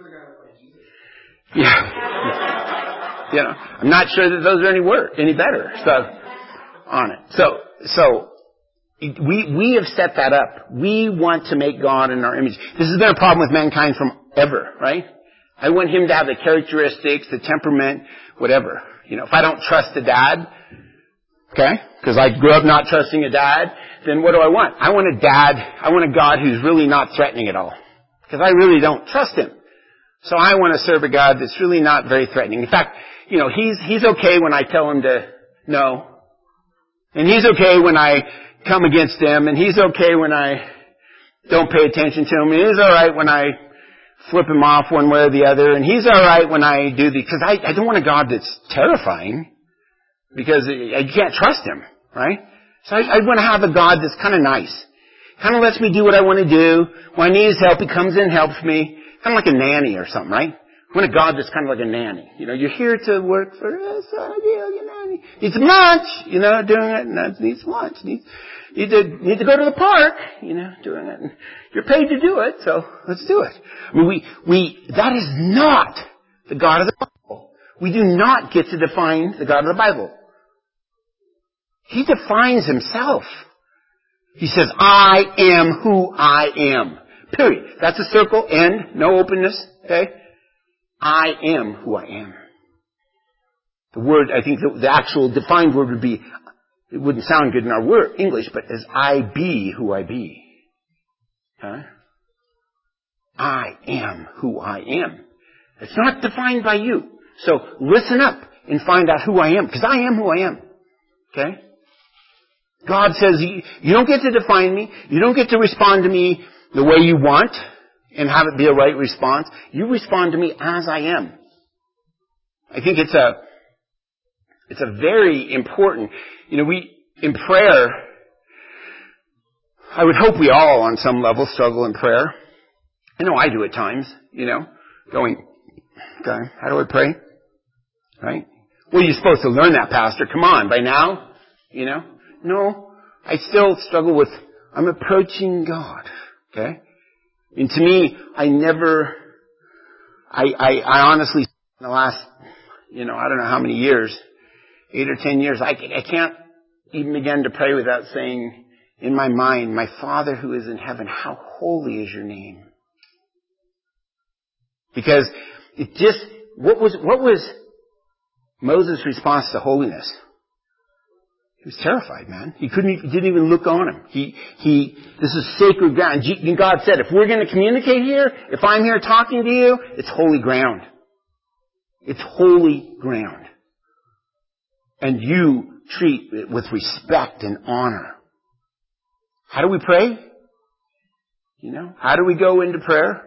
Yeah. You know, I'm not sure that those are any better. So, on it. So, we have set that up. We want to make God in our image. This has been a problem with mankind from ever, right? I want him to have the characteristics, the temperament, whatever. You know, if I don't trust a dad, okay, because I grew up not trusting a dad, then what do I want? I want a God who's really not threatening at all. Because I really don't trust him. So I want to serve a God that's really not very threatening. In fact, you know, he's okay when I tell him to no. And he's okay when I come against him. And he's okay when I don't pay attention to him. And he's alright when I flip him off one way or the other. And he's alright when I do because I don't want a God that's terrifying. Because I can't trust him, right? So I want to have a God that's kind of nice. Kind of lets me do what I want to do. When I need his help, he comes in and helps me. Kind of like a nanny or something, right? I want a God that's kind of like a nanny. You know, you're here to work for us, your nanny. Needs some lunch, you know, doing it, and needs lunch. Need to go to the park, you know, doing it. And you're paid to do it, so let's do it. I mean, that is not the God of the Bible. We do not get to define the God of the Bible. He defines himself. He says, I am who I am. Period. That's a circle, end, no openness, okay? I am who I am. The word, I think the actual defined word would be, it wouldn't sound good in our English, but as I be who I be. Huh? I am who I am. It's not defined by you. So listen up and find out who I am, because I am who I am. Okay? God says, you don't get to define me. You don't get to respond to me the way you want and have it be a right response. You respond to me as I am. I think it's a very important, you know, in prayer, I would hope we all on some level struggle in prayer. I know I do at times, you know, going, okay, how do I pray? Right? Well, you're supposed to learn that, Pastor. Come on, by now, you know? No, I still struggle with, I'm approaching God. Okay? And to me, I honestly, in the last, you know, I don't know how many years, 8 or 10 years, I can't even begin to pray without saying in my mind, my Father who is in heaven, how holy is your name? Because what was Moses' response to holiness? He was terrified, man. He didn't even look on him. This is sacred ground. And God said, if we're going to communicate here, if I'm here talking to you, it's holy ground. It's holy ground. And you treat it with respect and honor. How do we pray? You know, how do we go into prayer?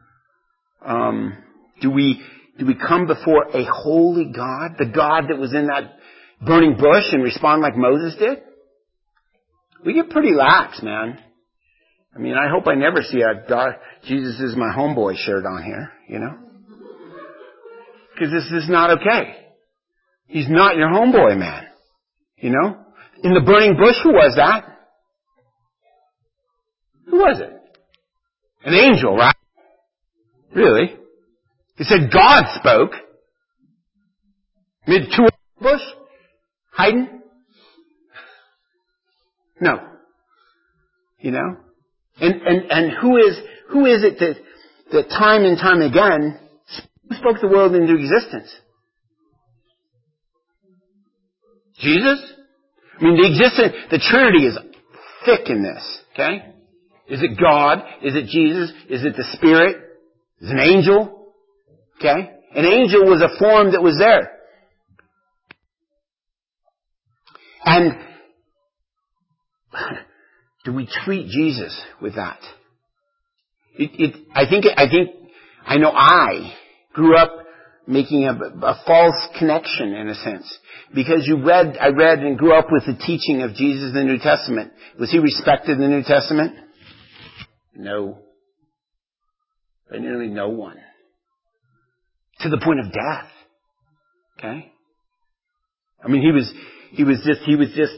Do we come before a holy God? The God that was in that burning bush and respond like Moses did? We get pretty lax, man. I mean, I hope I never see a Jesus is my homeboy shirt on here, you know? Because this is not okay. He's not your homeboy, man. You know? In the burning bush, who was that? Who was it? An angel, right? Really? He said God spoke. Mid to a bush? Hiding? No. You know? And who is it that time and time again spoke the world into existence? Jesus? I mean, the Trinity is thick in this, okay? Is it God? Is it Jesus? Is it the Spirit? Is it an angel? Okay? An angel was a form that was there. And do we treat Jesus with that? I know I grew up making a false connection in a sense. Because I read and grew up with the teaching of Jesus in the New Testament. Was he respected in the New Testament? No. By nearly no one. To the point of death. Okay? I mean, he was just,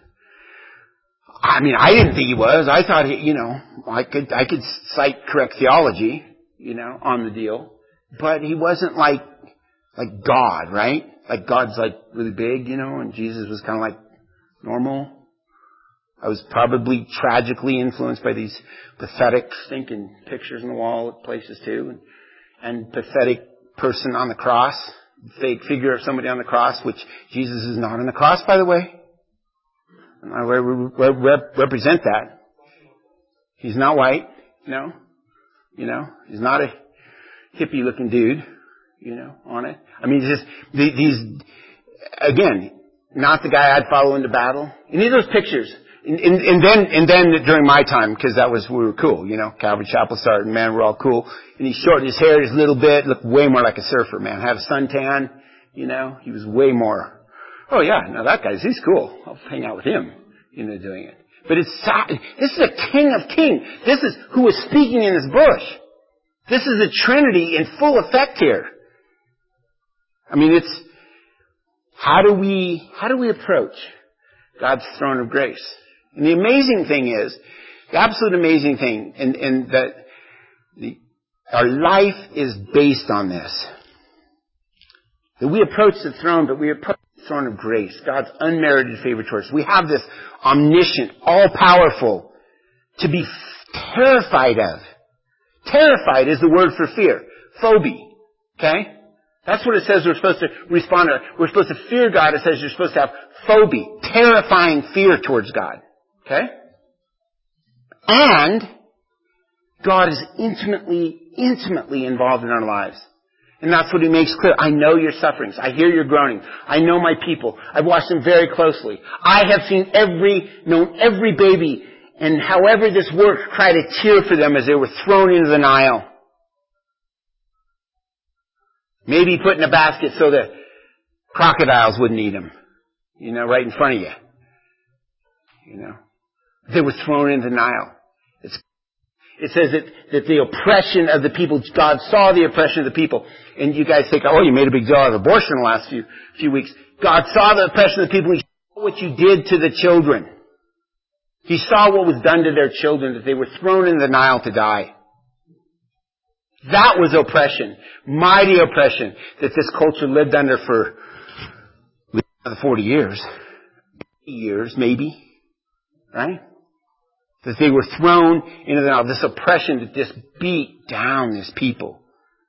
I mean, I didn't think he was. I thought I could cite correct theology, on the deal. But he wasn't like God, right? Like God's like really big, and Jesus was kind of like normal. I was probably tragically influenced by these pathetic stinking pictures on the wall at places too. And pathetic person on the cross. Fake figure of somebody on the cross, which Jesus is not on the cross, by the way. And I represent that. He's not white, no. He's not a hippie looking dude, on it. I mean, just these, again, not the guy I'd follow into battle. And these are those pictures. And then during my time, because we were cool, Calvary Chapel started, man, we're all cool. And he shortened his hair just a little bit, looked way more like a surfer, man. Had a suntan, he was way more, oh yeah, now that he's cool. I'll hang out with him, doing it. But this is a King of Kings. This is who was speaking in this bush. This is the Trinity in full effect here. I mean, how do we approach God's throne of grace? And the amazing thing is, the absolute amazing thing, and that our life is based on this. That we approach the throne, but we approach the throne of grace, God's unmerited favor towards us. We have this omniscient, all-powerful, to be terrified of. Terrified is the word for fear. Phobia. Okay? That's what it says we're supposed to respond to. We're supposed to fear God. It says you're supposed to have phobia. Terrifying fear towards God. Okay? And God is intimately involved in our lives. And that's what He makes clear. I know your sufferings. I hear your groaning. I know my people. I've watched them very closely. I have known every baby, and however this works, cried a tear for them as they were thrown into the Nile. Maybe put in a basket so the crocodiles wouldn't eat them. Right in front of you. They were thrown into the Nile. It says that the oppression of the people, God saw the oppression of the people. And you guys think, oh, you made a big deal out of abortion in the last few weeks. God saw the oppression of the people. He saw what you did to the children. He saw what was done to their children, that they were thrown in the Nile to die. That was oppression. Mighty oppression that this culture lived under for 40 years. 80 years, maybe. Right? That they were thrown into the Nile. This oppression that just beat down this people.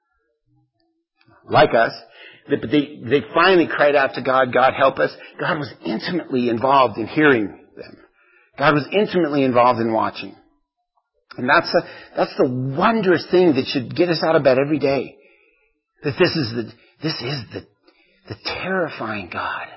Like us. But they finally cried out to God, God help us. God was intimately involved in hearing them. God was intimately involved in watching. And that's the wondrous thing that should get us out of bed every day. That this is the terrifying God.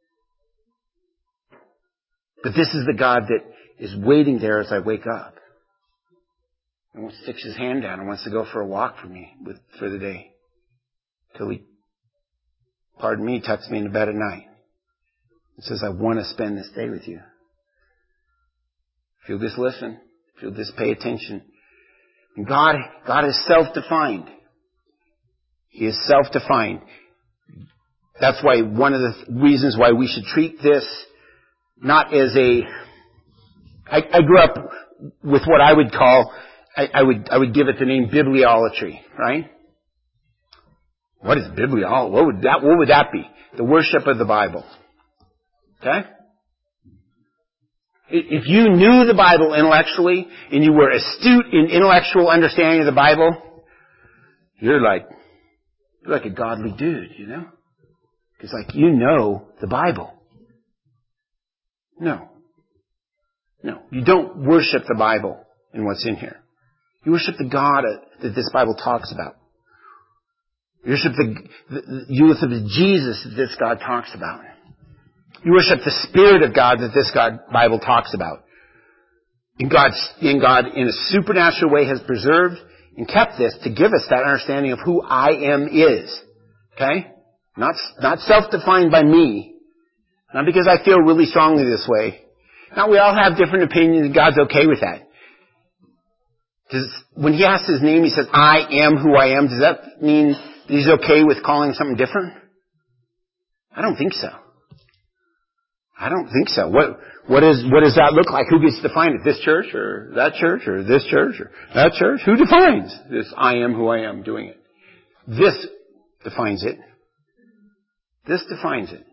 But this is the God that is waiting there as I wake up. And sticks His hand down and wants to go for a walk for the day. Till He, pardon me, tucks me into bed at night. And says, I want to spend this day with you. If you'll just listen, if you'll just pay attention. And God is self-defined. He is self-defined. That's why one of the reasons why we should treat this not as I grew up with what I would call, I would give it the name bibliolatry, right? What is bibliolatry? What would that be? The worship of the Bible. Okay? If you knew the Bible intellectually, and you were astute in intellectual understanding of the Bible, you're like a godly dude, Because you know the Bible. No. You don't worship the Bible. in what's in here. You worship the God that this Bible talks about. You worship you worship the Jesus that this God talks about. You worship the Spirit of God that this Bible talks about. And God in a supernatural way has preserved and kept this to give us that understanding of who I am is. Okay? Not self-defined by me. Not because I feel really strongly this way. Now we all have different opinions and God's okay with that. When He asks His name, He says, I am who I am. Does that mean that He's okay with calling something different? I don't think so. I don't think so. What does that look like? Who gets to define it? This church or that church or this church or that church? Who defines this I am who I am doing it? This defines it. This defines it.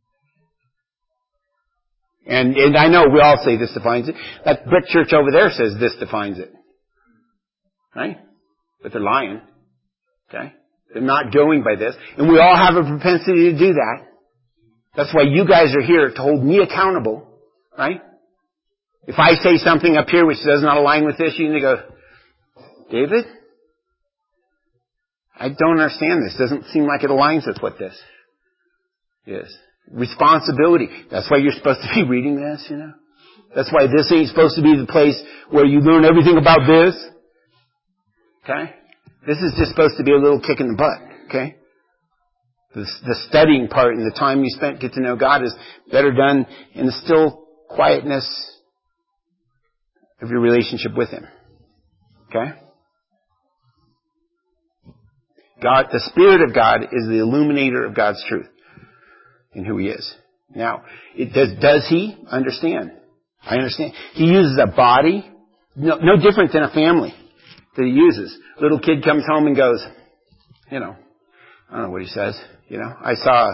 And I know we all say this defines it. That brick church over there says this defines it. Right? But they're lying. Okay? They're not going by this. And we all have a propensity to do that. That's why you guys are here, to hold me accountable. Right? If I say something up here which does not align with this, you need to go, David, I don't understand this. Doesn't seem like it aligns with what this is. Responsibility. That's why you're supposed to be reading this, you know. That's why this ain't supposed to be the place where you learn everything about this. Okay? This is just supposed to be a little kick in the butt. Okay? The studying part and the time you spent get to know God is better done in the still quietness of your relationship with Him. Okay? God, the Spirit of God is the illuminator of God's truth in who He is. Now, does He understand? I understand. He uses a body, no different than a family that He uses. Little kid comes home and goes, you know, I don't know what he says. You know, I saw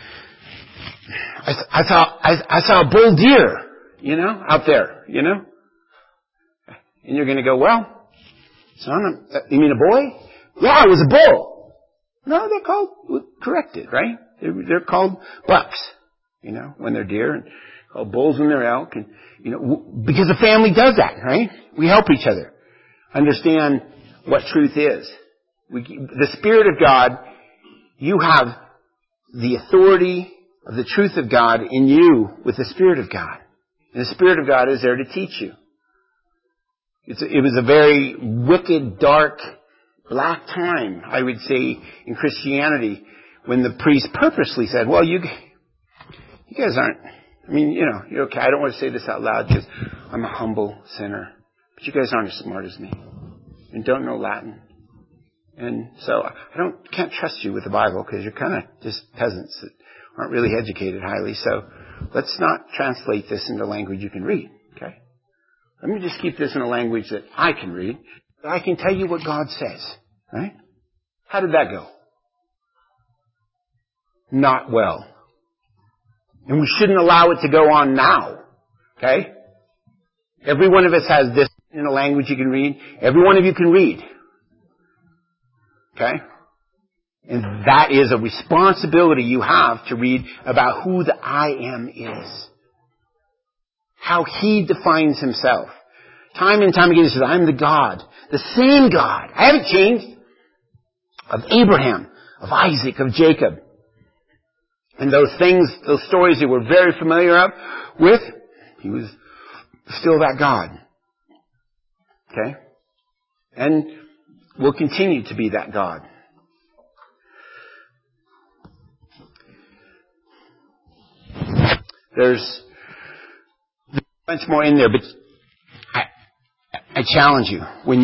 a bull deer, you know, out there, you know. And you're going to go, well, son, you mean a boy? Yeah, it was a bull. No, they're called, corrected, right? They're called bucks, you know, when they're deer, and called bulls when they're elk, and, you know, because the family does that, right? We help each other understand what truth is. The Spirit of God, you have the authority of the truth of God in you with the Spirit of God. And the Spirit of God is there to teach you. It was a very wicked, dark, black time, I would say, in Christianity, when the priest purposely said, well, you guys aren't, I mean, you know, you're okay. I don't want to say this out loud because I'm a humble sinner. But you guys aren't as smart as me and don't know Latin. And so I can't trust you with the Bible because you're kind of just peasants that aren't really educated highly. So let's not translate this into language you can read. Okay? Let me just keep this in a language that I can read. That I can tell you what God says. Right? How did that go? Not well. And we shouldn't allow it to go on now. Okay? Every one of us has this in a language you can read. Every one of you can read. Okay? And that is a responsibility you have to read about who the I am is. How He defines Himself. Time and time again He says, I'm the God. The same God. I haven't changed. Of Abraham, of Isaac, of Jacob. And those things, those stories that we're very familiar with, He was still that God. Okay? And will continue to be that God. There's a bunch more in there, but I challenge you, when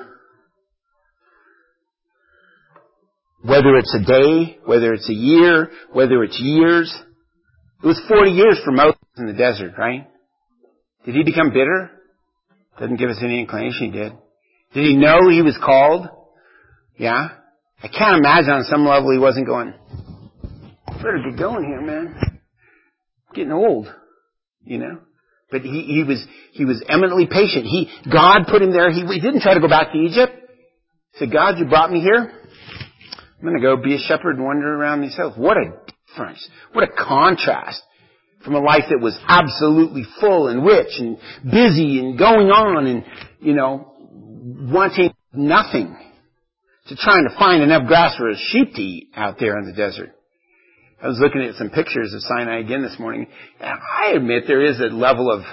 whether it's a day, whether it's a year, whether it's years, it was 40 years for Moses in the desert, right? Did he become bitter? Doesn't give us any inclination he did. Did he know he was called? Yeah. I can't imagine on some level he wasn't going, better get going here, man. I'm getting old, you know. But he was eminently patient. God put him there. He didn't try to go back to Egypt. He said, God, you brought me here. I'm going to go be a shepherd and wander around myself. What a difference. What a contrast from a life that was absolutely full and rich and busy and going on and, wanting nothing, to trying to find enough grass for his sheep to eat out there in the desert. I was looking at some pictures of Sinai again this morning, and I admit there is a level of,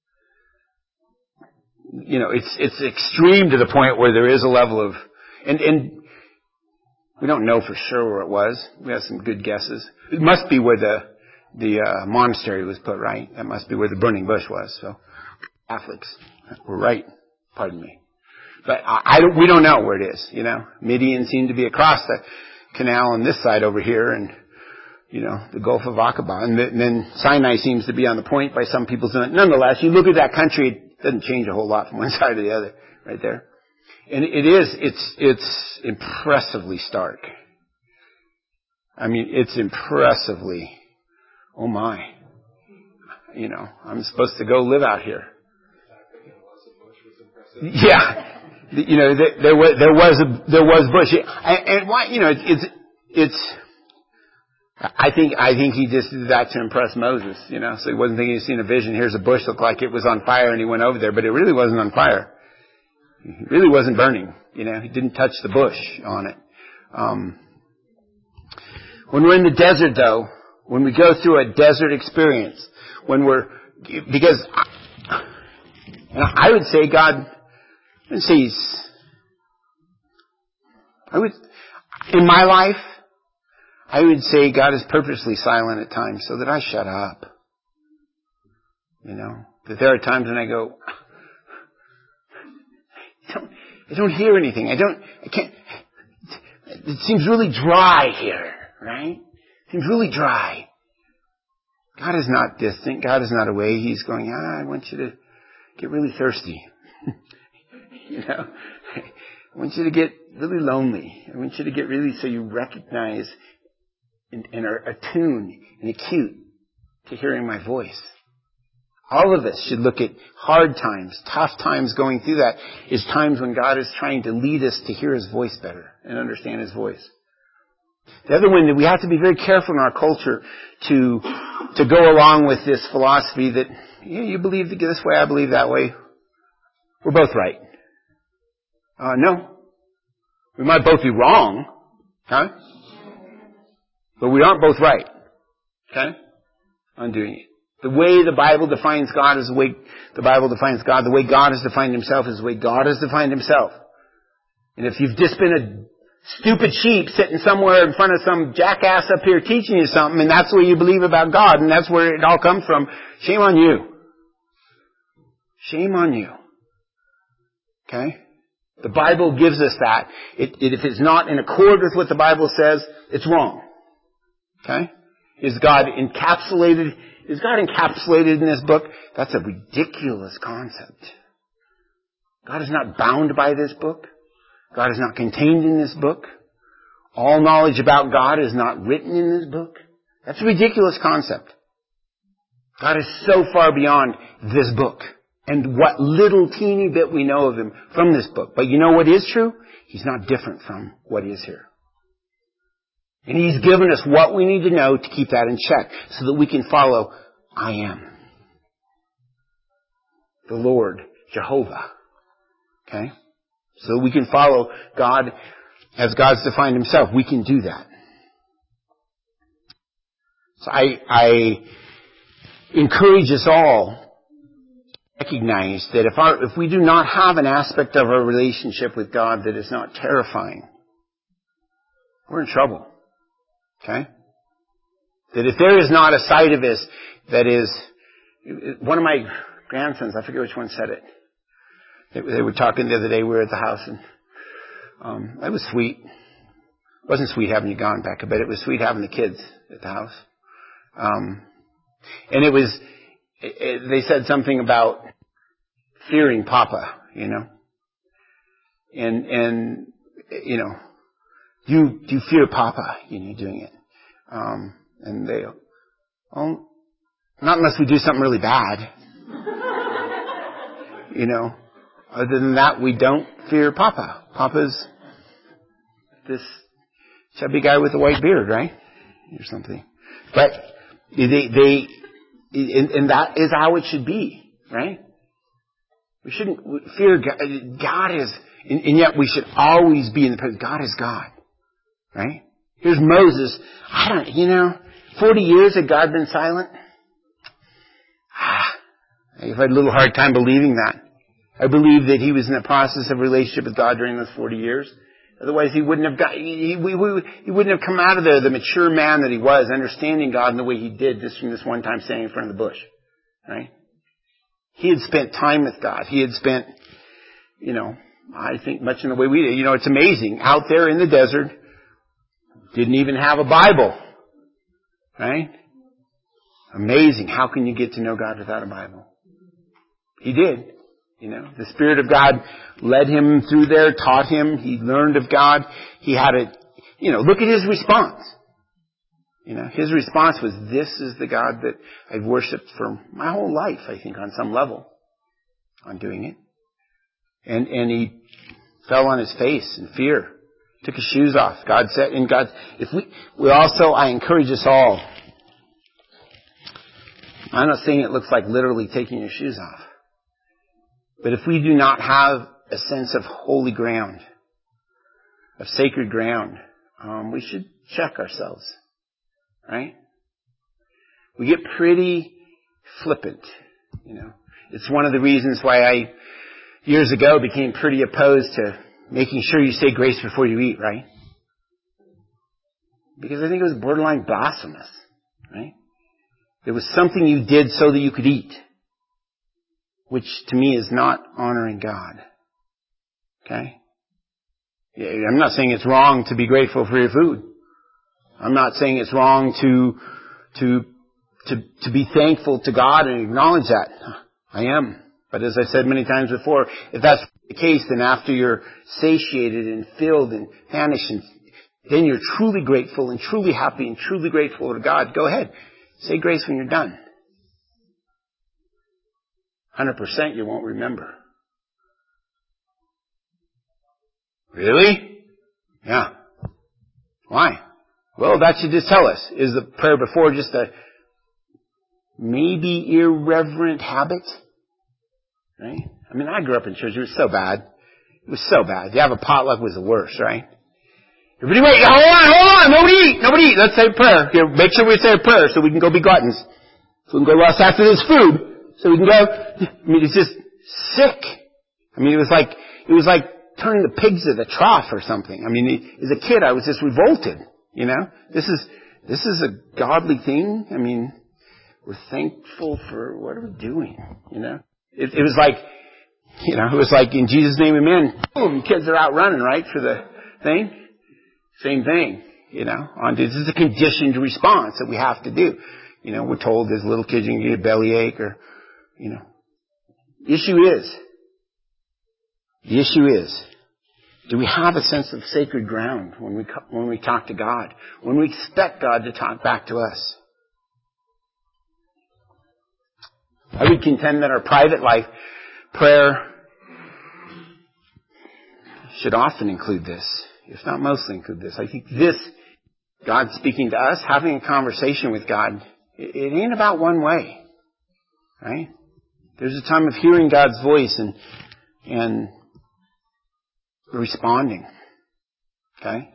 it's extreme to the point where there is a level of, and we don't know for sure where it was. We have some good guesses. It must be where the monastery was put, right? That must be where the burning bush was. So Catholics were right. Pardon me. But we don't know where it is, Midian seemed to be across the canal on this side over here, and, the Gulf of Aqaba. And then Sinai seems to be on the point by some people's. Nonetheless, you look at that country, it doesn't change a whole lot from one side to the other, right there. And it's impressively stark. I mean, it's impressively, oh my. I'm supposed to go live out here. Yeah. There was bush. And why, I think he just did that to impress Moses, so he wasn't thinking he'd seen a vision. Here's a bush, looked like it was on fire, and he went over there, but it really wasn't on fire. It really wasn't burning, he didn't touch the bush on it. When we're in the desert though, when we go through a desert experience, because I would say God, in my life, I would say God is purposely silent at times so that I shut up. That there are times when I go, I don't hear anything. I can't, it seems really dry here, right? It seems really dry. God is not distant. God is not away. He's going, I want you to get really thirsty. I want you to get really lonely. I want you to get really, so you recognize and are attuned and acute to hearing my voice. All of us should look at hard times, tough times going through that is times when God is trying to lead us to hear His voice better and understand His voice. The other one that we have to be very careful in our culture to go along with this philosophy that, you believe this way, I believe that way. We're both right. No. We might both be wrong, okay? But we aren't both right, okay? On doing it. The way the Bible defines God is the way the Bible defines God. The way God has defined Himself is the way God has defined Himself. And if you've just been a stupid sheep sitting somewhere in front of some jackass up here teaching you something, and that's what you believe about God, and that's where it all comes from, shame on you. Shame on you. Okay? The Bible gives us that. If it's not in accord with what the Bible says, it's wrong. Okay? Is God encapsulated in this book? That's a ridiculous concept. God is not bound by this book. God is not contained in this book. All knowledge about God is not written in this book. That's a ridiculous concept. God is so far beyond this book and what little teeny bit we know of Him from this book. But you know what is true? He's not different from what is here. And He's given us what we need to know to keep that in check so that we can follow I am. The Lord, Jehovah. Okay? So that we can follow God as God's defined Himself. We can do that. So I encourage us all to recognize that if we do not have an aspect of our relationship with God that is not terrifying, we're in trouble. Okay? That if there is not a side of us that is, one of my grandsons, I forget which one said it. They were talking the other day, we were at the house, and it was sweet. It wasn't sweet having you gone back a bit, it was sweet having the kids at the house. And they said something about fearing Papa, And do you fear Papa, doing it? And they, not unless we do something really bad. Other than that, we don't fear Papa. Papa's this chubby guy with a white beard, right? Or something. But And that is how it should be, right? We shouldn't fear God. God is, and yet we should always be in the presence. God is God, right? Here's Moses. 40 years had God been silent? I've had a little hard time believing that. I believe that he was in the process of relationship with God during those 40 years. Otherwise, he wouldn't have he wouldn't have come out of there the mature man that he was, understanding God in the way he did just from this one time standing in front of the bush, right? He had spent time with God. He had spent, I think much in the way we did. It's amazing. Out there in the desert, didn't even have a Bible, right? Amazing. How can you get to know God without a Bible? He did. The Spirit of God led him through there, taught him. He learned of God. He had look at his response. His response was, this is the God that I've worshipped for my whole life, I think, on some level, on doing it. And he fell on his face in fear, took his shoes off. God said, I encourage us all. I'm not saying it looks like literally taking your shoes off. But if we do not have a sense of holy ground, of sacred ground, we should check ourselves, right? We get pretty flippant, It's one of the reasons why I, years ago, became pretty opposed to making sure you say grace before you eat, right? Because I think it was borderline blasphemous, right? It was something you did so that you could eat, which to me is not honoring God. Okay? I'm not saying it's wrong to be grateful for your food. I'm not saying it's wrong to be thankful to God and acknowledge that. I am. But as I said many times before, if that's the case, then after you're satiated and filled and famished, then you're truly grateful and truly happy and truly grateful to God. Go ahead. Say grace when you're done. 100% you won't remember. Really? Yeah. Why? Well, that should just tell us. Is the prayer before just a maybe irreverent habit? Right? I grew up in church. It was so bad. It was so bad. To have a potluck was the worst, right? Everybody wait, hold on, nobody eat. Let's say a prayer. Here, make sure we say a prayer so we can go be gluttons. So we can go lust after this food. So we can go, it's just sick. It was like turning the pigs to the trough or something. As a kid, I was just revolted, This is a godly thing. We're thankful for, what are we doing, It was like in Jesus' name, amen. Boom, kids are out running, right, for the thing. Same thing, This is a conditioned response that we have to do. We're told as little kids you can get a bellyache or, The issue is, do we have a sense of sacred ground when we talk to God? When we expect God to talk back to us? I would contend that our private life, prayer, should often include this, if not mostly include this. I think this, God speaking to us, having a conversation with God, it ain't about one way, right? There's a time of hearing God's voice and responding, okay?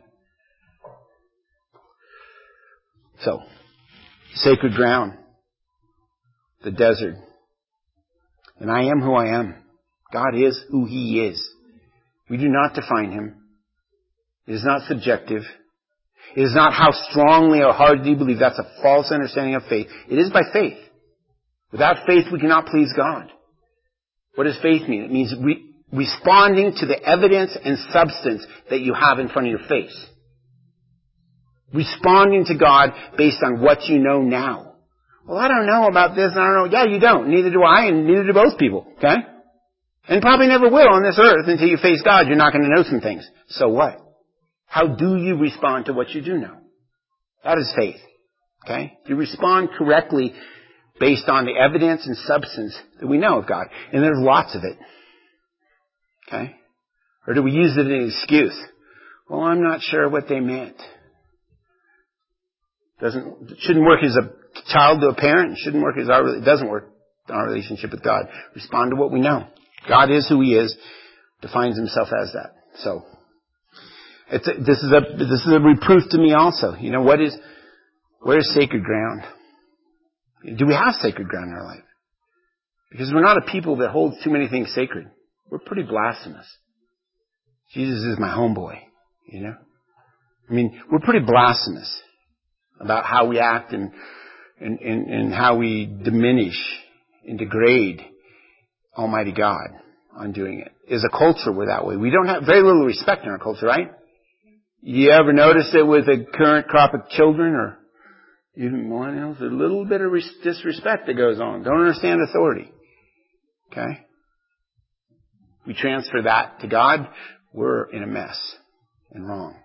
So, sacred ground, the desert. And I am who I am. God is who He is. We do not define Him. It is not subjective. It is not how strongly or hard do you believe. That's a false understanding of faith. It is by faith. Without faith, we cannot please God. What does faith mean? It means responding to the evidence and substance that you have in front of your face. Responding to God based on what you know now. Well, I don't know about this, and I don't know. Yeah, you don't. Neither do I, and neither do most people. Okay? And probably never will on this earth until you face God. You're not going to know some things. So what? How do you respond to what you do know? That is faith. Okay? You respond correctly based on the evidence and substance that we know of God. And there's lots of it. Okay? Or do we use it as an excuse? Well, I'm not sure what they meant. Shouldn't work as a child to a parent. It shouldn't work it doesn't work in our relationship with God. Respond to what we know. God is who He is, defines Himself as that. So, this is a reproof to me also. You know, where's sacred ground? Do we have sacred ground in our life? Because we're not a people that holds too many things sacred. We're pretty blasphemous. Jesus is my homeboy, you know? I mean, we're pretty blasphemous about how we act and how we diminish and degrade Almighty God on doing it. As a culture, we're that way. We don't have very little respect in our culture, right? You ever notice it with the current crop of children or even millennials? There's a little bit of disrespect that goes on. Don't understand authority. Okay? We transfer that to God, we're in a mess and wrong.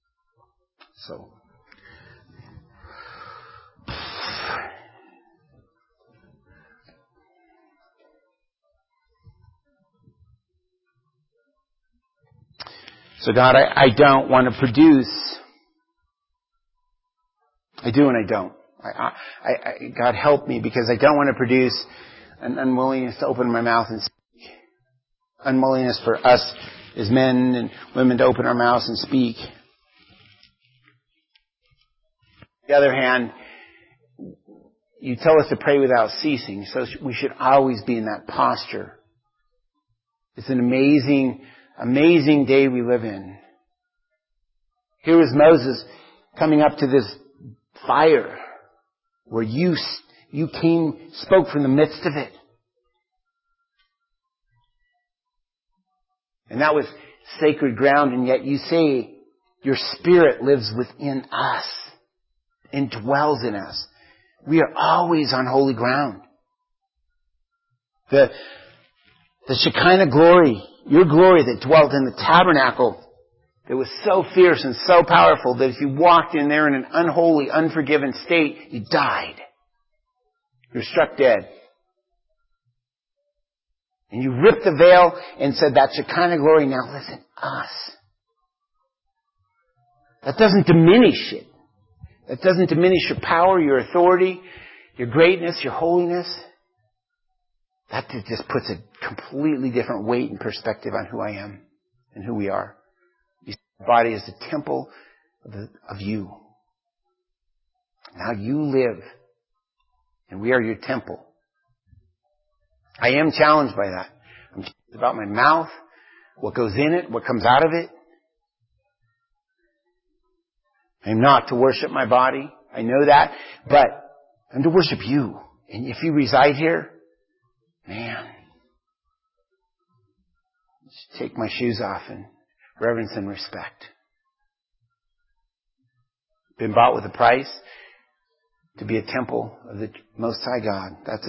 So God, I don't want to produce. I do and I don't. God help me, because I don't want to produce an unwillingness to open my mouth and speak. Unwillingness for us as men and women to open our mouths and speak. On the other hand, you tell us to pray without ceasing, so we should always be in that posture. It's an amazing day we live in. Here was Moses coming up to this fire where you spoke from the midst of it. And that was sacred ground, and yet you say your Spirit lives within us and dwells in us. We are always on holy ground. The Shekinah glory, your glory that dwelt in the tabernacle, that was so fierce and so powerful that if you walked in there in an unholy, unforgiven state, you died. You were struck dead. And you ripped the veil and said, that Shekinah glory, now listen, us. That doesn't diminish it. That doesn't diminish your power, your authority, your greatness, your holiness. That just puts a completely different weight and perspective on who I am and who we are. Your body is the temple of you. Now you live, and we are your temple. I am challenged by that. I'm challenged about my mouth, what goes in it, what comes out of it. I'm not to worship my body. I know that. But I'm to worship you. And if you reside here, man, just take my shoes off in reverence and respect. Been bought with a price to be a temple of the Most High God. That's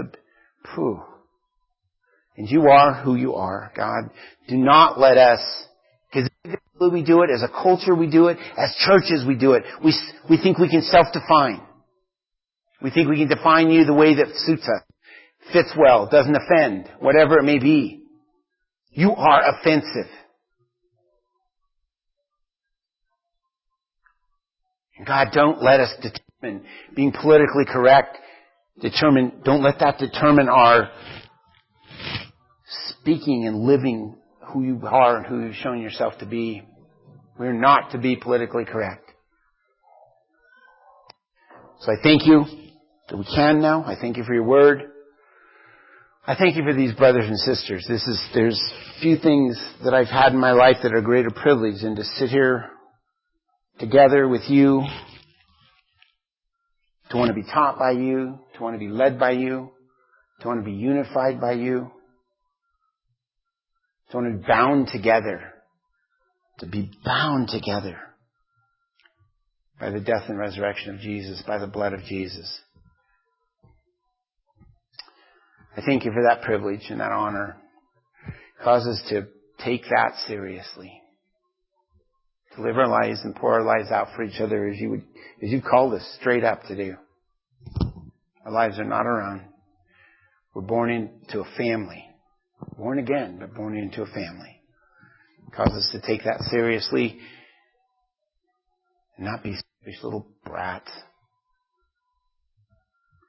And you are who you are, God. Do not let us, because we do it, as a culture we do it, as churches we do it. We think we can self-define. We think we can define you the way that suits us, fits well, doesn't offend, whatever it may be. You are offensive. And God, don't let us determine being politically correct. Don't let that determine our speaking and living who you are and who you've shown yourself to be. We're not to be politically correct. So I thank you that we can now. I thank you for your word. I thank you for these brothers and sisters. There's few things that I've had in my life that are a greater privilege than to sit here together with you, to want to be taught by you, to want to be led by you, to want to be unified by you, to want to be bound together, to be bound together by the death and resurrection of Jesus, by the blood of Jesus. I thank you for that privilege and that honor. Cause us to take that seriously. To live our lives and pour our lives out for each other as you called us straight up to do. Our lives are not our own. We're born into a family. Born again, but born into a family. Cause us to take that seriously and not be selfish little brats.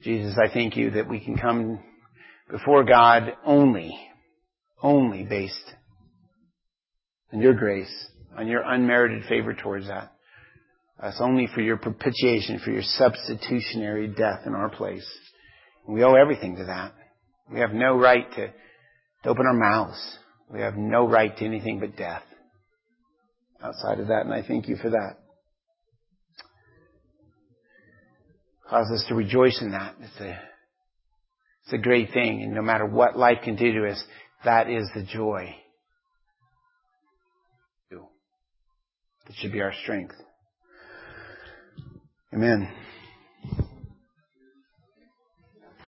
Jesus, I thank you that we can come before God only based on your grace, on your unmerited favor towards us, only for your propitiation, for your substitutionary death in our place. And we owe everything to that. We have no right to open our mouths. We have no right to anything but death outside of that, and I thank you for that. Cause us to rejoice in that. It's a great thing, and no matter what life can do to us, that is the joy. That should be our strength. Amen.